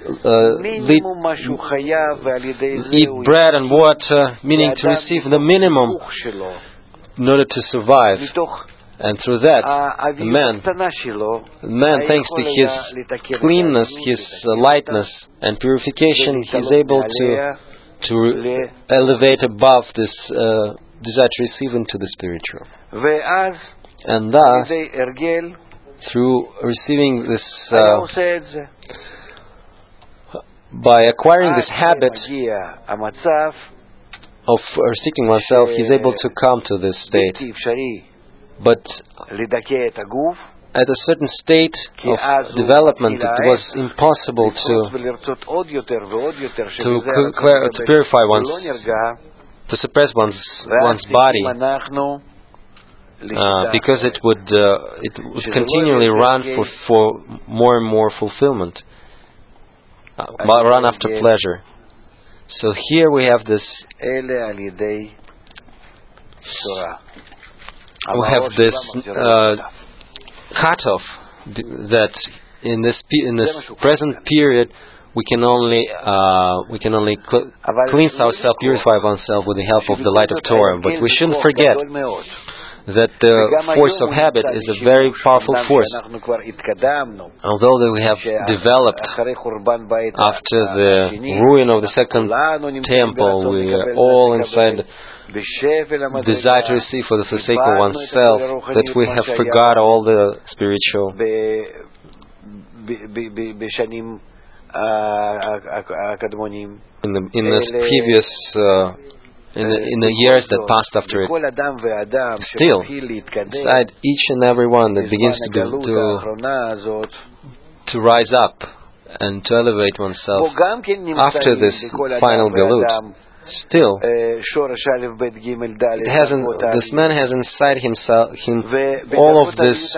eat bread and water, meaning to receive the minimum in order to survive. And through that, the man, thanks to his cleanness, his lightness and purification, he is able to elevate above this desire to receive into the spiritual. And thus, through receiving this, by acquiring this habit of restricting oneself, he's able to come to this state. But at a certain state of development, it was impossible to purify to suppress one's body, because it would continually run for more and more fulfillment, run after pleasure. So here we have this. We have this cutoff that in this present period we can only cleanse ourselves, purify ourselves with the help of the light of Torah. But we shouldn't forget that the force of habit is a very powerful force. Although that we have developed after the ruin of the second temple, we are all inside desire to receive for the sake of oneself, that we have forgot all the spiritual in this previous in the years that passed after it. Still, inside each and every one that begins to rise up and to elevate oneself after this final galut, still, this man has inside him all of these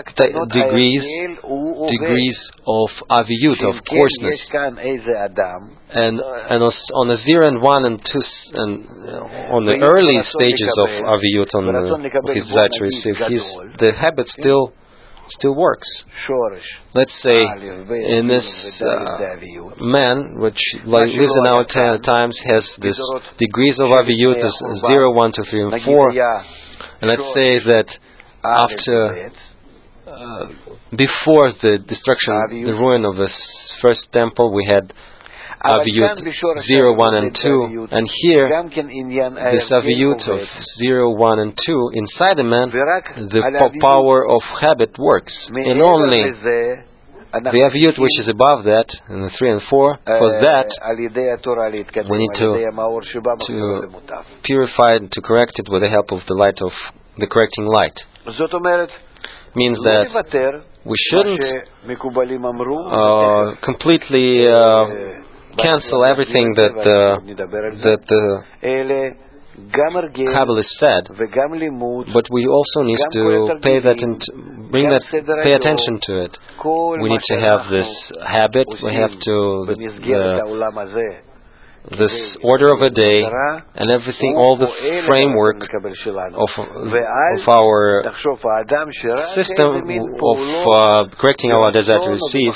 degrees of aviyut, of coarseness, and on the 0 and 1 and 2, and on the early stages of aviyut, on his desire to receive, the habit still works. Let's say in this man, which lives in our times, has this degrees of aviyut is 0, 1, 2, 3, and 4. And let's say that after, before the destruction, the ruin of the first temple, we had aviyut 0, 1, and 2, and here this aviyut of 0, 1, and 2 inside the man, the power of habit works, and only the aviyut which is above that, in the 3 and 4, for that we need to purify it, to correct it with the help of the light of the correcting light. Means that we shouldn't completely cancel everything that the Kabbalist said, but we also need to pay attention to it. We need to have this habit. We have to this order of a day and everything, all the framework of our system of correcting our desire to receive.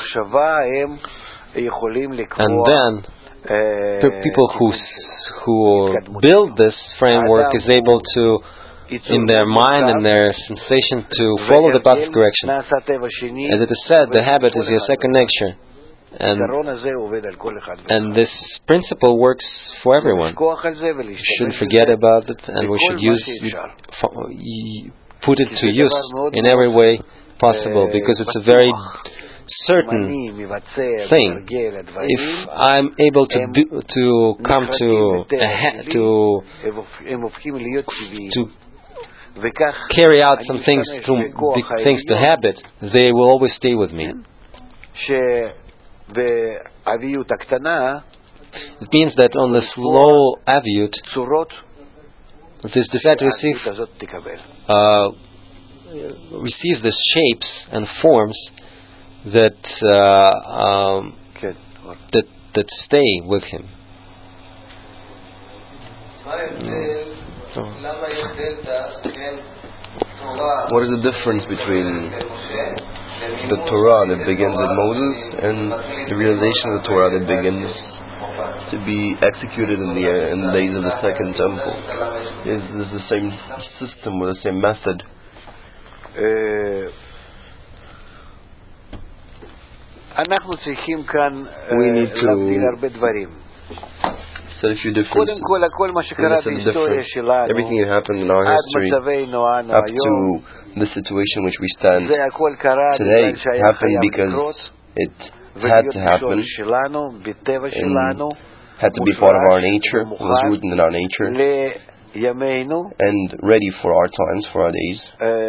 And then the people who build this framework is able to, in their mind and their sensation, to follow the path of correction. As it is said, the habit is your second nature. And this principle works for everyone. We shouldn't forget about it, and we should put it to use in every way possible, because it's a very certain thing. If I'm able to come to carry out some things to habit, they will always stay with me. It means that on the slow aviyut, this desire to receives the shapes and forms that stay with him. What is the difference between the Torah that begins with Moses and the realization of the Torah that begins to be executed in the days of the second temple? Is this the same system or the same method? We need to said a few differences. Everything that happened in our history up to the situation in which we stand today happened because it had to happen and had to be part of our nature, was rooted in our nature, and ready for our times, for our days,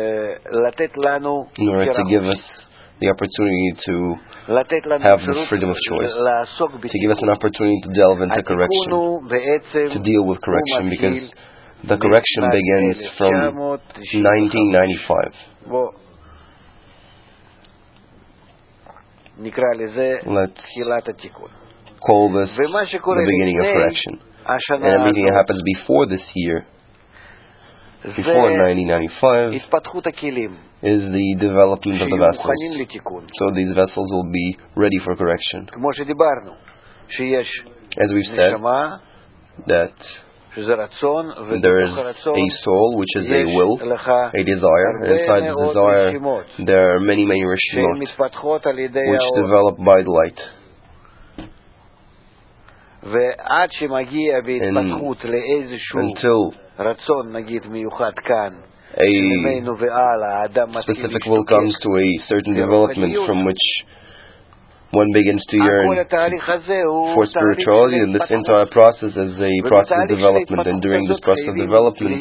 in order to give us the opportunity to have the freedom of choice, to give us an opportunity to delve into correction, to deal with correction, because the correction begins from 1995. Let's call this the beginning of correction. And everything that happens before this year, before 1995, is the development of the vessels. So these vessels will be ready for correction. As we've said, that there is a soul, which is a will, a desire, and inside the desire there are many, many reshimot, which develop by the light. And until a specific will comes to a certain development from which one begins to yearn for spirituality, and this entire process is a process of development, and during this process of development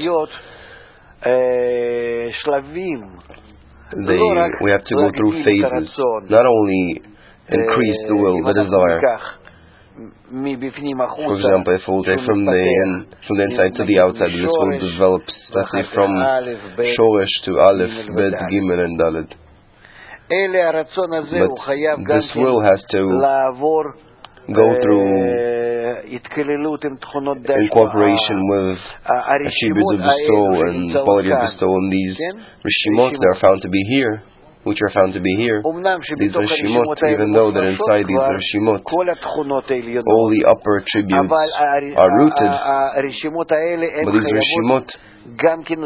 we have to go through phases, not only increase the will, the desire. For example, if we'll take from the inside to the outside, this will develop, let's say, from Shoresh to Aleph, Bet, Gimel, and Dalet. But this will has to go through incorporation with attributes of the soul and quality of the soul, and these reshimot that are found to be here, which are found to be here, these reshimot, even though that inside these reshimot all the upper attributes are rooted, but these reshimot have to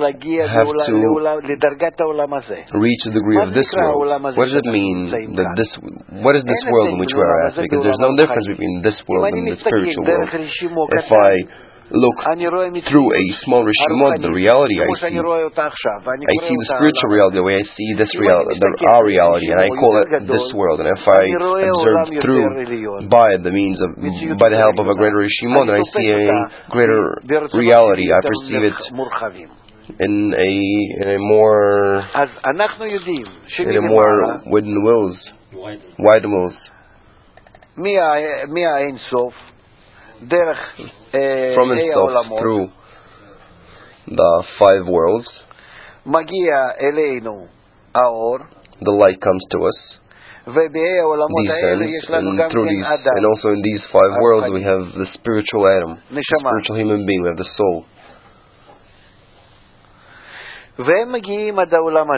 reach the degree of this world. What does it mean that what is this world in which we are at? Because there's no difference between this world and the spiritual world. If I look through a small reshimot, the reality I see the spiritual reality the way I see this reality, our reality, and I call it this world. And if I observe through by the means of, by the help of a greater reshimot, then I see a greater reality. I perceive it in a more wooden wills, wide wills. From itself through the five worlds, the light comes to us, descends, and through these, and also in these five worlds we have the spiritual Adam, the spiritual human being, we have the soul. And they come down up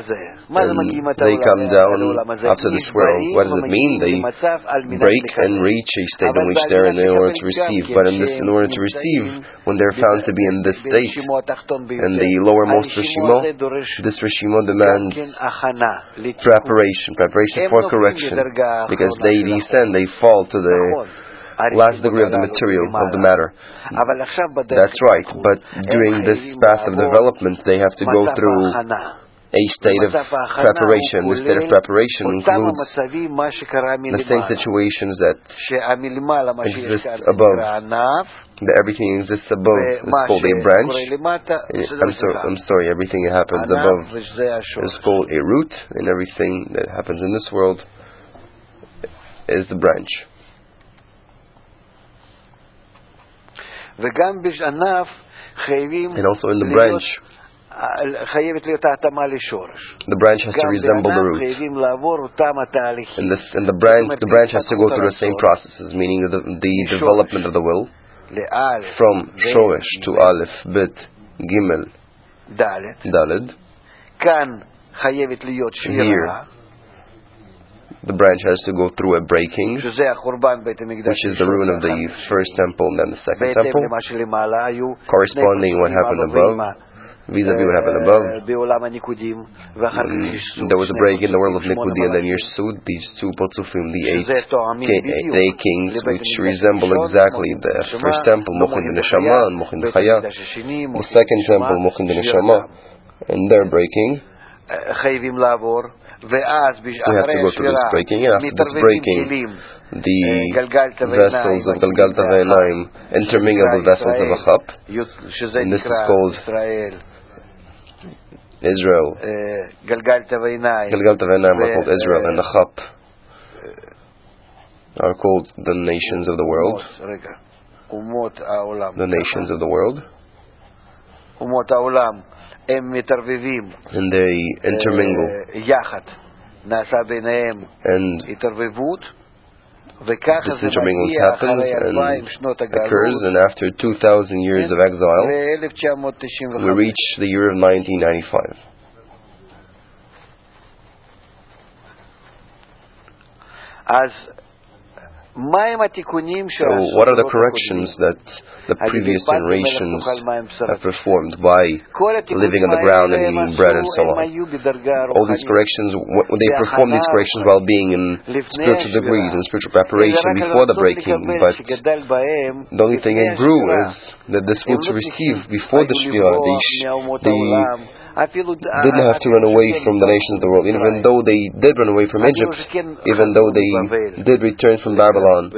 to this world. What does it mean? They break and reach a state in which they're in order to receive. But in order to receive, when they're found to be in this state, in the lowermost reshimot, this reshimot demands preparation for correction, because they descend, they fall to the last degree of the material, of the matter. That's right, but during this path of development they have to go through a state of preparation. This state of preparation includes the same situations that exist above. Everything exists above is called a branch. I'm sorry, everything that happens above is called a root, and everything that happens in this world is the branch. And also in the branch, the branch has to resemble the root. And the branch has to go through the same processes, meaning the development of the will, from Shoresh to Aleph, Bet, Gimel, Daled. Here, the branch has to go through a breaking, which is the ruin of the first temple and then the second temple, corresponding to what happened above, vis-a-vis what happened above. There was a break in the world of Nikudi and then Yirsud, these two Potzufim, the eight kings, which resemble exactly the first temple, Mochin the Neshama and Mochin the Chaya, the second temple, Mochin the Neshama, and they're breaking. We have to go through this breaking, and after this breaking, the vessels of Galgalta Ve'enayim intermingle the vessels of Achap, and this is called Israel. Galgalta Ve'enayim are called Israel, and Achap are called the nations of the world. The nations of the world. And they intermingle. And this intermingling happens and occurs, and after 2,000 years of exile, we reach the year of 1995. So what are the corrections that the previous generations have performed by living on the ground and eating bread and so on? All these corrections, they performed these corrections while being in spiritual degrees and spiritual preparation before the breaking, but the only thing it grew is that this will to receive before the Shvirah. They didn't have to run away from the nations of the world, even though they did run away from Egypt, even though they did return from Babylon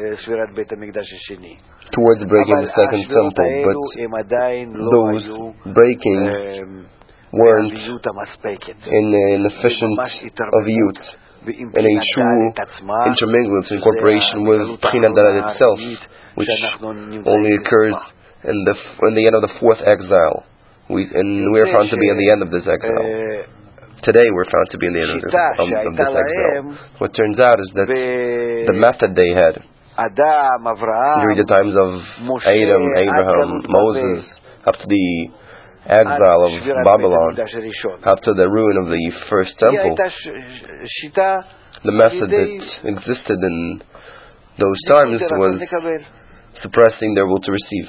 towards breaking the second temple, but those breakings weren't in efficient of youth, in a true interminglance, incorporation with B'china Dalet itself, which only occurs in the end of the fourth exile. We are found to be in the end of this exile. Today we're found to be in the end of this exile. What turns out is that the method they had during the times of Adam, Abraham, Moses, up to the exile of Babylon, up to the ruin of the first temple, the method that existed in those times was suppressing their will to receive.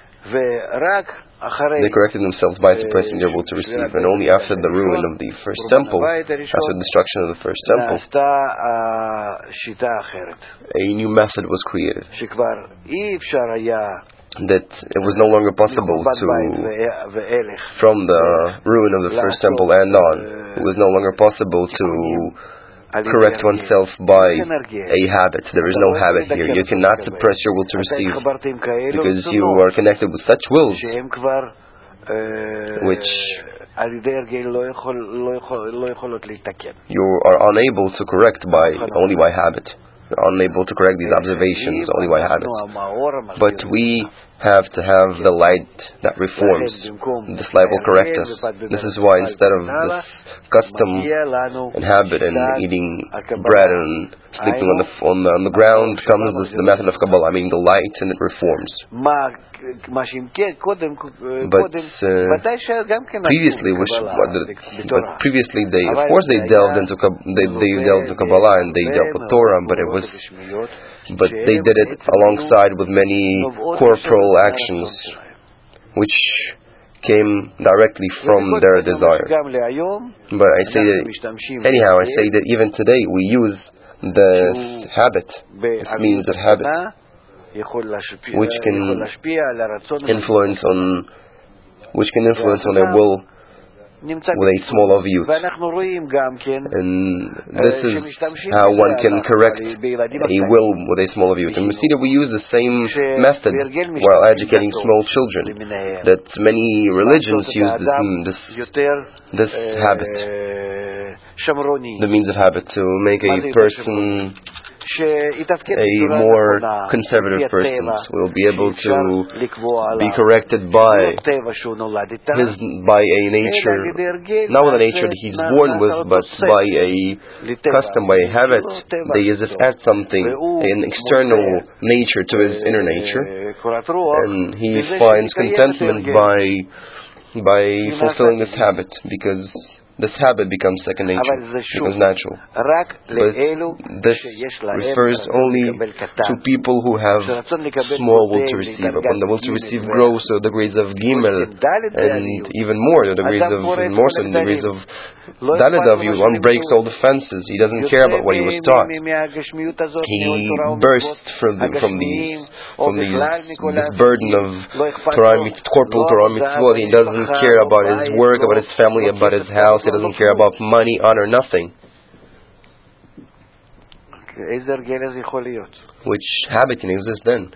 They corrected themselves by suppressing their will to receive, and only after the ruin of the first temple, after the destruction of the first temple, a new method was created. That it was no longer possible to, from the ruin of the first temple and on, it was no longer possible to correct oneself by a habit. There is no habit here. You cannot suppress your will to receive, because you are connected with such wills which you are unable to correct only by habit. You're unable to correct these observations only by habit. But we have to have the light that reforms. This light will correct us. This is why instead of this custom and habit and eating bread and sleeping on the ground comes the method of Kabbalah, meaning the light, and it reforms. But previously they delved into Kabbalah and they dealt with Torah, but they did it alongside with many corporal actions which came directly from their desire. But I say that even today we use this habit, this means of habit, which can influence on a will with a small of youth. And this is how one can correct a will with a small of youth. And we see that we use the same method while educating small children, that many religions use this habit, the means of habit, to make a person a more conservative person will be able to be corrected by a nature, not with a nature that he's born with, but by a custom, by a habit. They as if add something, an external nature to his inner nature, and he finds contentment by fulfilling this habit, because this habit becomes second nature, becomes natural. But this refers only to people who have small will to receive. When the will to receive grows to the grades of Gimel, and even more, the degrees of Daled Av, one breaks all the fences. He doesn't care about what he was taught. He bursts from this burden of corporal Torah mitzvot. He doesn't care about his work, about his family, about his house. He doesn't care about money, honor, nothing. Which habit can exist then?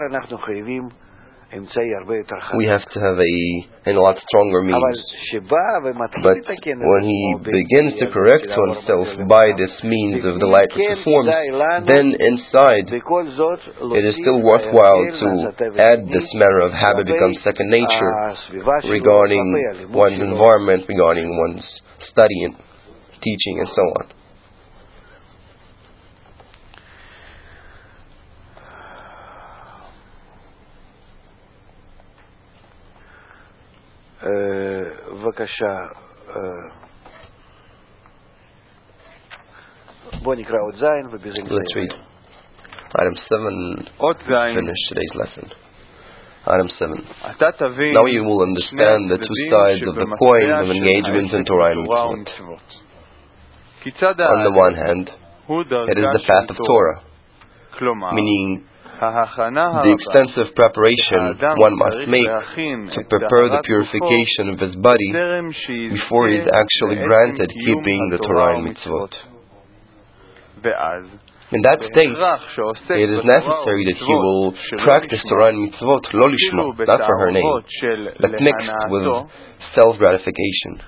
We have to have a lot stronger means. But when he begins to correct oneself by this means of the light which reforms, then inside it is still worthwhile to add this matter of habit becomes second nature regarding one's environment, regarding one's study and teaching and so on. בבקשה, בוא נקרא עוד זין ובזה נסיים. Let's read. Item 7. Finish today's lesson. Item 7. Now you will understand the two sides of the coin of engagement in Torah and mitzvot. On the one hand, it is the path of Torah, meaning the extensive preparation one must make to prepare the purification of his body before he is actually granted keeping the Torah and mitzvot. In that state, it is necessary that he will practice Torah and mitzvot lo lishma, not for her name, but mixed with self-gratification.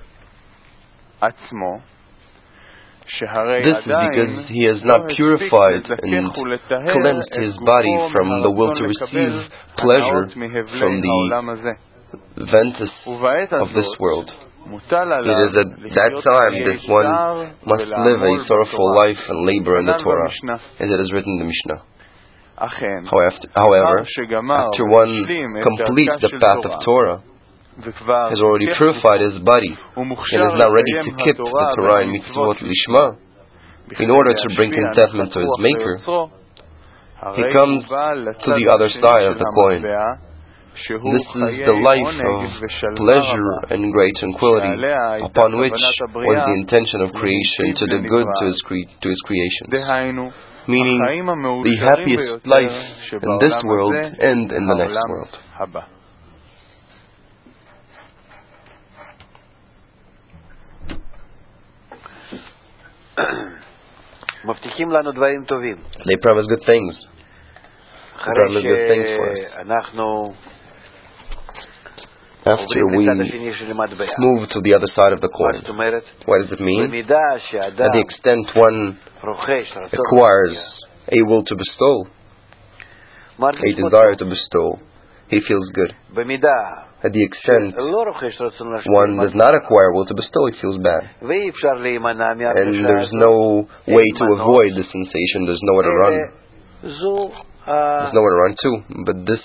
This is because he has not purified and cleansed his body from the will to receive pleasure from the ventus of this world. It is at that time that one must live a sorrowful life and labor in the Torah, as it is written in the Mishnah. However, after one completes the path of Torah, has already purified his body and is now ready to keep the Torah and mitzvot lishma, in order to bring contentment to his Maker, he comes to the other side of the coin. This is the life of pleasure and great tranquility, upon which was the intention of creation to do good to his creations, meaning the happiest life in this world and in the next world. They promise good things. They promise good things for us. After we move to the other side of the coin, what does it mean? At the extent one acquires a will to bestow, a desire to bestow, he feels good. At the extent one does not acquire will to bestow, he feels bad. And there's no way to avoid the sensation, there's nowhere to run. There's nowhere to run to, but this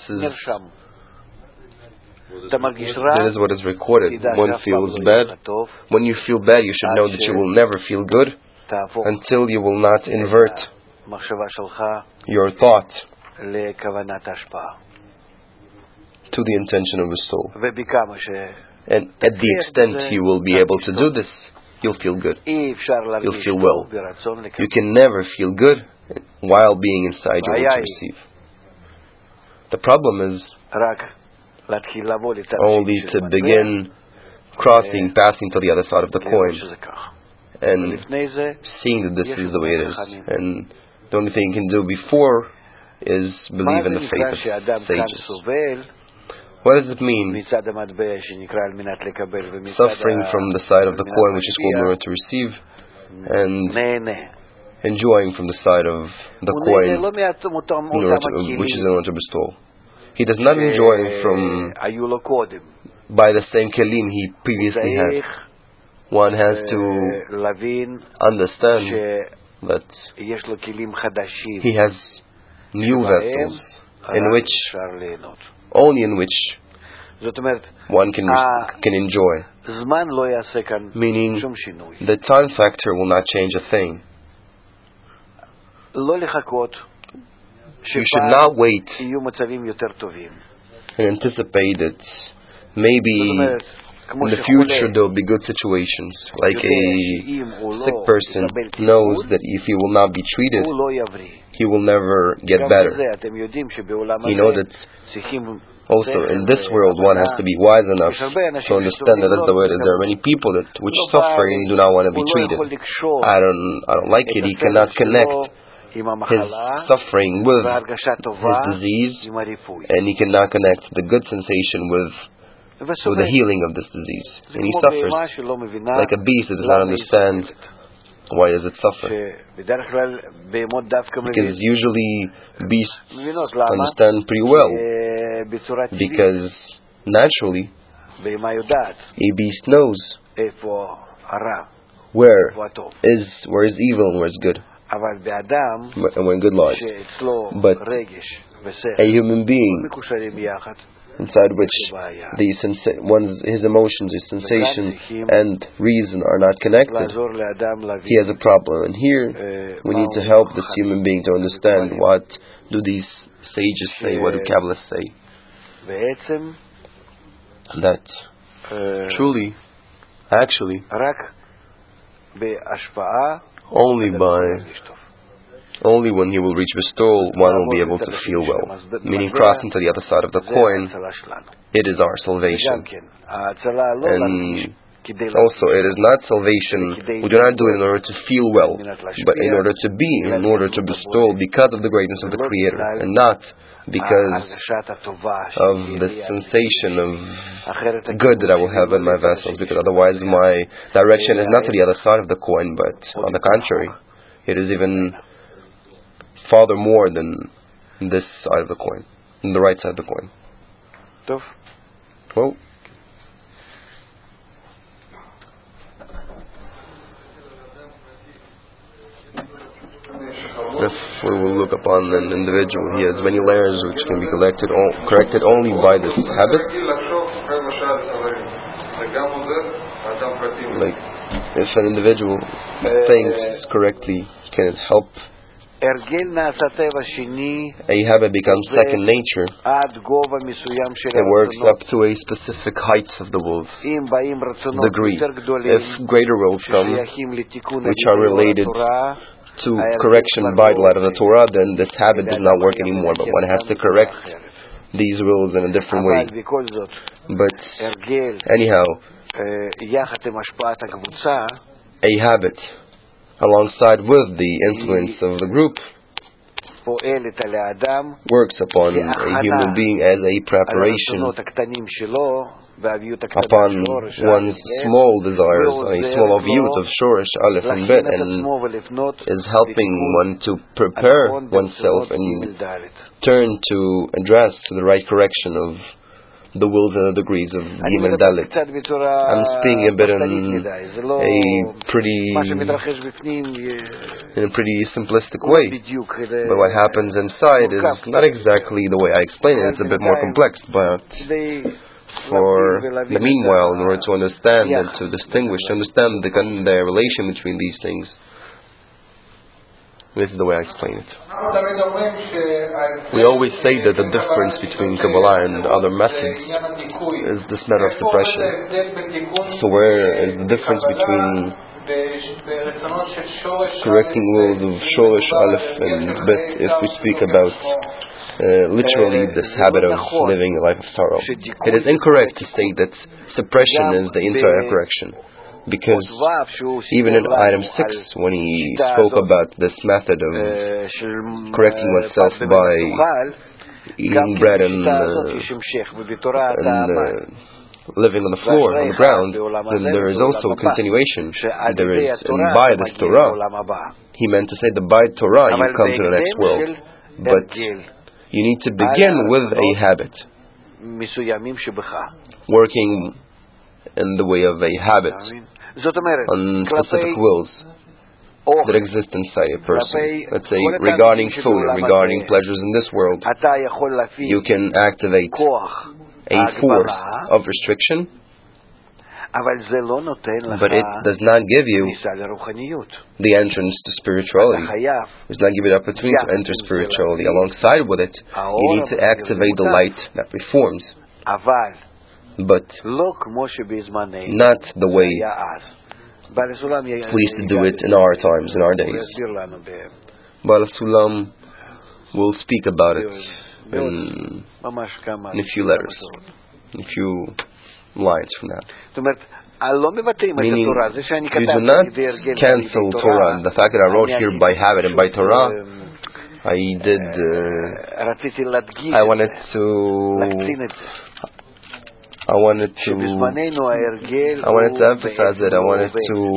is what is recorded. One feels bad. When you feel bad, you should know that you will never feel good until you will not invert your thought to the intention of bestow. And at the extent you will be able to do this, you'll feel good. You'll feel well. You can never feel good while being inside your will to receive. The problem is only to begin passing to the other side of the coin and seeing that this is the way it is. And the only thing you can do before is believe in the faith of sages. What does it mean? Suffering from the side of the coin which is called in order to receive, and enjoying from the side of the coin which is in order to bestow. He does not enjoy from by the same kelim he previously had. One has to understand that he has new vessels only in which one can enjoy. Meaning, the time factor will not change a thing. You should not wait and anticipate that maybe in the future there will be good situations. Like a sick person knows that if he will not be treated, he will never get better. You know that also in this world one has to be wise enough to understand that that's the way it is. There are many people which suffer and do not want to be treated. I don't like it. He cannot connect his suffering with his disease, and he cannot connect the good sensation with the healing of this disease. And he suffers like a beast that does not understand why does it suffer. Because usually beasts understand pretty well, because naturally a beast knows where is evil and where is good, and when good lies. But a human being inside which his emotions, his sensation and reason are not connected, he has a problem. And here we need to help this human being to understand what do these sages say, what do Kabbalists say. That truly, actually, only when he will reach Bestol, one will be able to feel well. Meaning, crossing to the other side of the coin, it is our salvation. And also, it is not salvation. We do not do it in order to feel well, but in order to be, in order to bestow because of the greatness of the Creator, and not because of the sensation of good that I will have in my vessels, because otherwise my direction is not to the other side of the coin, but on the contrary, it is even farther more than this side of the coin, than the right side of the coin. Well, if we will look upon an individual, he has many layers which can be corrected only by this habit. Like, if an individual thinks correctly, he can help. A habit becomes second nature. It works up to a specific height of the wolf degree. If greater wolves come, which are related to correction by the light of the Torah, then this habit does not work anymore, but one has to correct these wills in a different way. But anyhow, a habit alongside with the influence of the group works upon a human being as a preparation upon one's small desires, a small aviut of Shoresh, Aleph and Bet, and is helping one to prepare oneself and turn to address the right correction of the wills and the degrees of Gim and Dalit. I'm speaking a bit in a pretty simplistic way, but what happens inside is not exactly the way I explain it. It's a bit more complex, but for the meanwhile, in order to understand and to distinguish, to understand the relation between these things, this is the way I explain it. We always say that the difference between Kabbalah and other methods is this matter of suppression. So where is the difference between correcting wills of Shoresh, Aleph and Bet if we speak about literally this habit of living a life of sorrow? It is incorrect to say that suppression is the entire correction. Because even in item 6, when he spoke about this method of correcting oneself by eating bread and living on the floor, on the ground, then there is also a continuation. There is, and by this Torah, he meant to say that by Torah you come to the next world. But you need to begin with a habit, working in the way of a habit on specific wills that exist inside a person. Let's say regarding food and regarding pleasures in this world, you can activate a force of restriction But it does not give you the entrance to spirituality. It does not give you the opportunity to enter spirituality. Alongside with it, you need to activate the light that reforms. But not the way we used to do it in our times, in our days. Baal Sulam will speak about it in a few letters, in a few lines from that. Meaning, you do not cancel Torah. The fact that I wrote here by habit and by Torah, I wanted to emphasize it. I wanted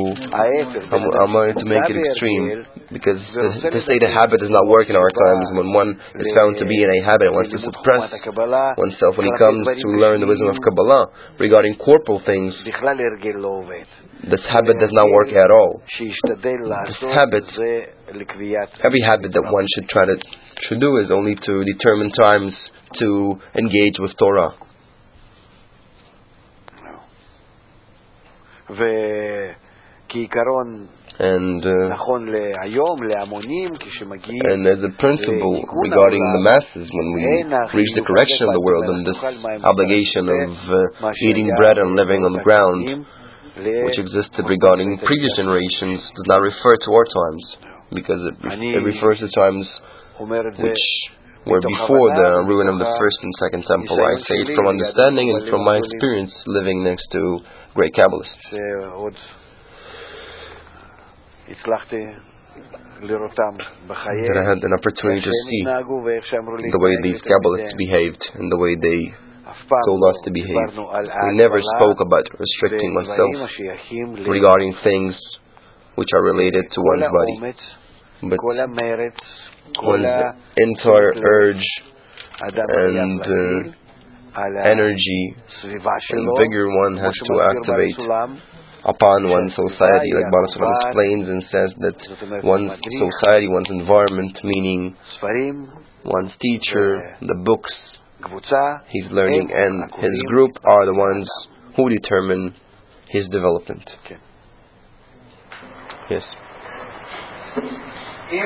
to make it extreme, because to say the habit does not work in our times, when one is found to be in a habit and wants to suppress oneself, when he comes to learn the wisdom of Kabbalah regarding corporal things, this habit does not work at all. This habit, every habit that one should try to do is only to determine times to engage with Torah. And as a principle regarding the masses, when we reach the correction of the world, and this obligation of eating bread and living on the ground, which existed regarding previous generations, does not refer to our times, because it refers to times which were before the ruin of the first and second temple. I say it from understanding and from my experience living next to great Kabbalists. That I had an opportunity to see the way these Kabbalists behaved and the way they told us to behave. We never spoke about restricting oneself regarding things which are related to one's body, but one's entire urge and energy and vigor one has to activate upon one's society, like Baal Sulam explains and says that one's society, one's environment, meaning one's teacher, the books he's learning, and his group are the ones who determine his development. Yes. If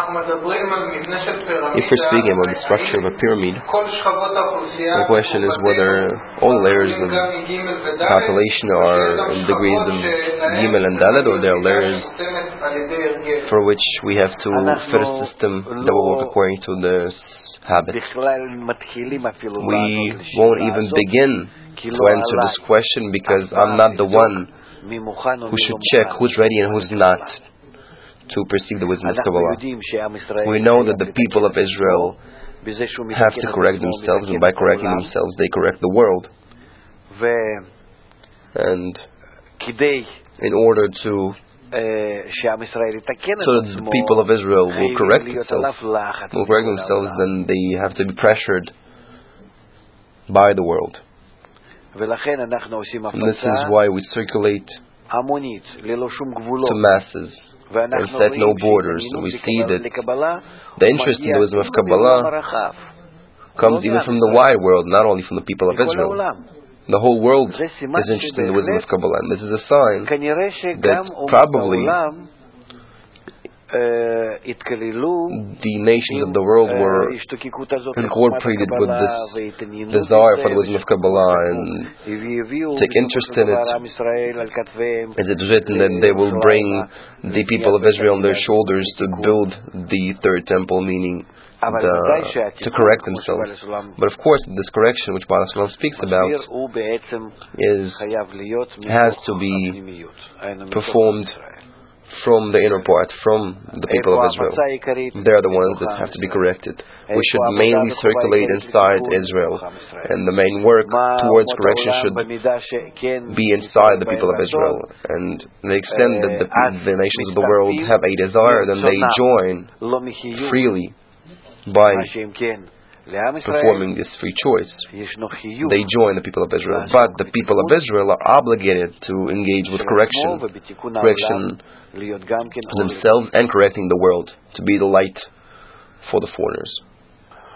we're speaking about the structure of a pyramid, the question is whether all layers of population are in degrees of Gimel and Dalet, or there are layers for which we have to fit a system that will work according to this habit. We won't even begin to answer this question, because I'm not the one who should check who's ready and who's not to perceive the wisdom of Kabbalah. We know that the people of Israel have to correct themselves, and by correcting themselves, they correct the world. And in order to so that the people of Israel will correct themselves, then they have to be pressured by the world. And this is why we circulate to masses and set no borders. And we see that the interest in the wisdom of Kabbalah comes even from the wide world, not only from the people of Israel. The whole world is interested in the wisdom of Kabbalah, and this is a sign that probably the nations of the world were incorporated with this desire for the wisdom of Kabbalah and take interest in it. As it is written that they will bring the people of Israel on their shoulders to build the third temple, meaning to correct themselves. But of course, this correction which Baal Sulam speaks about has to be performed from the inner part, from the people of Israel. They are the ones that have to be corrected. We should mainly circulate inside Israel, and the main work towards correction should be inside the people of Israel. And to the extent that the nations of the world have a desire, then they join freely by performing this free choice. They join the people of Israel. But the people of Israel are obligated to engage with correction themselves and correcting the world, to be the light for the foreigners.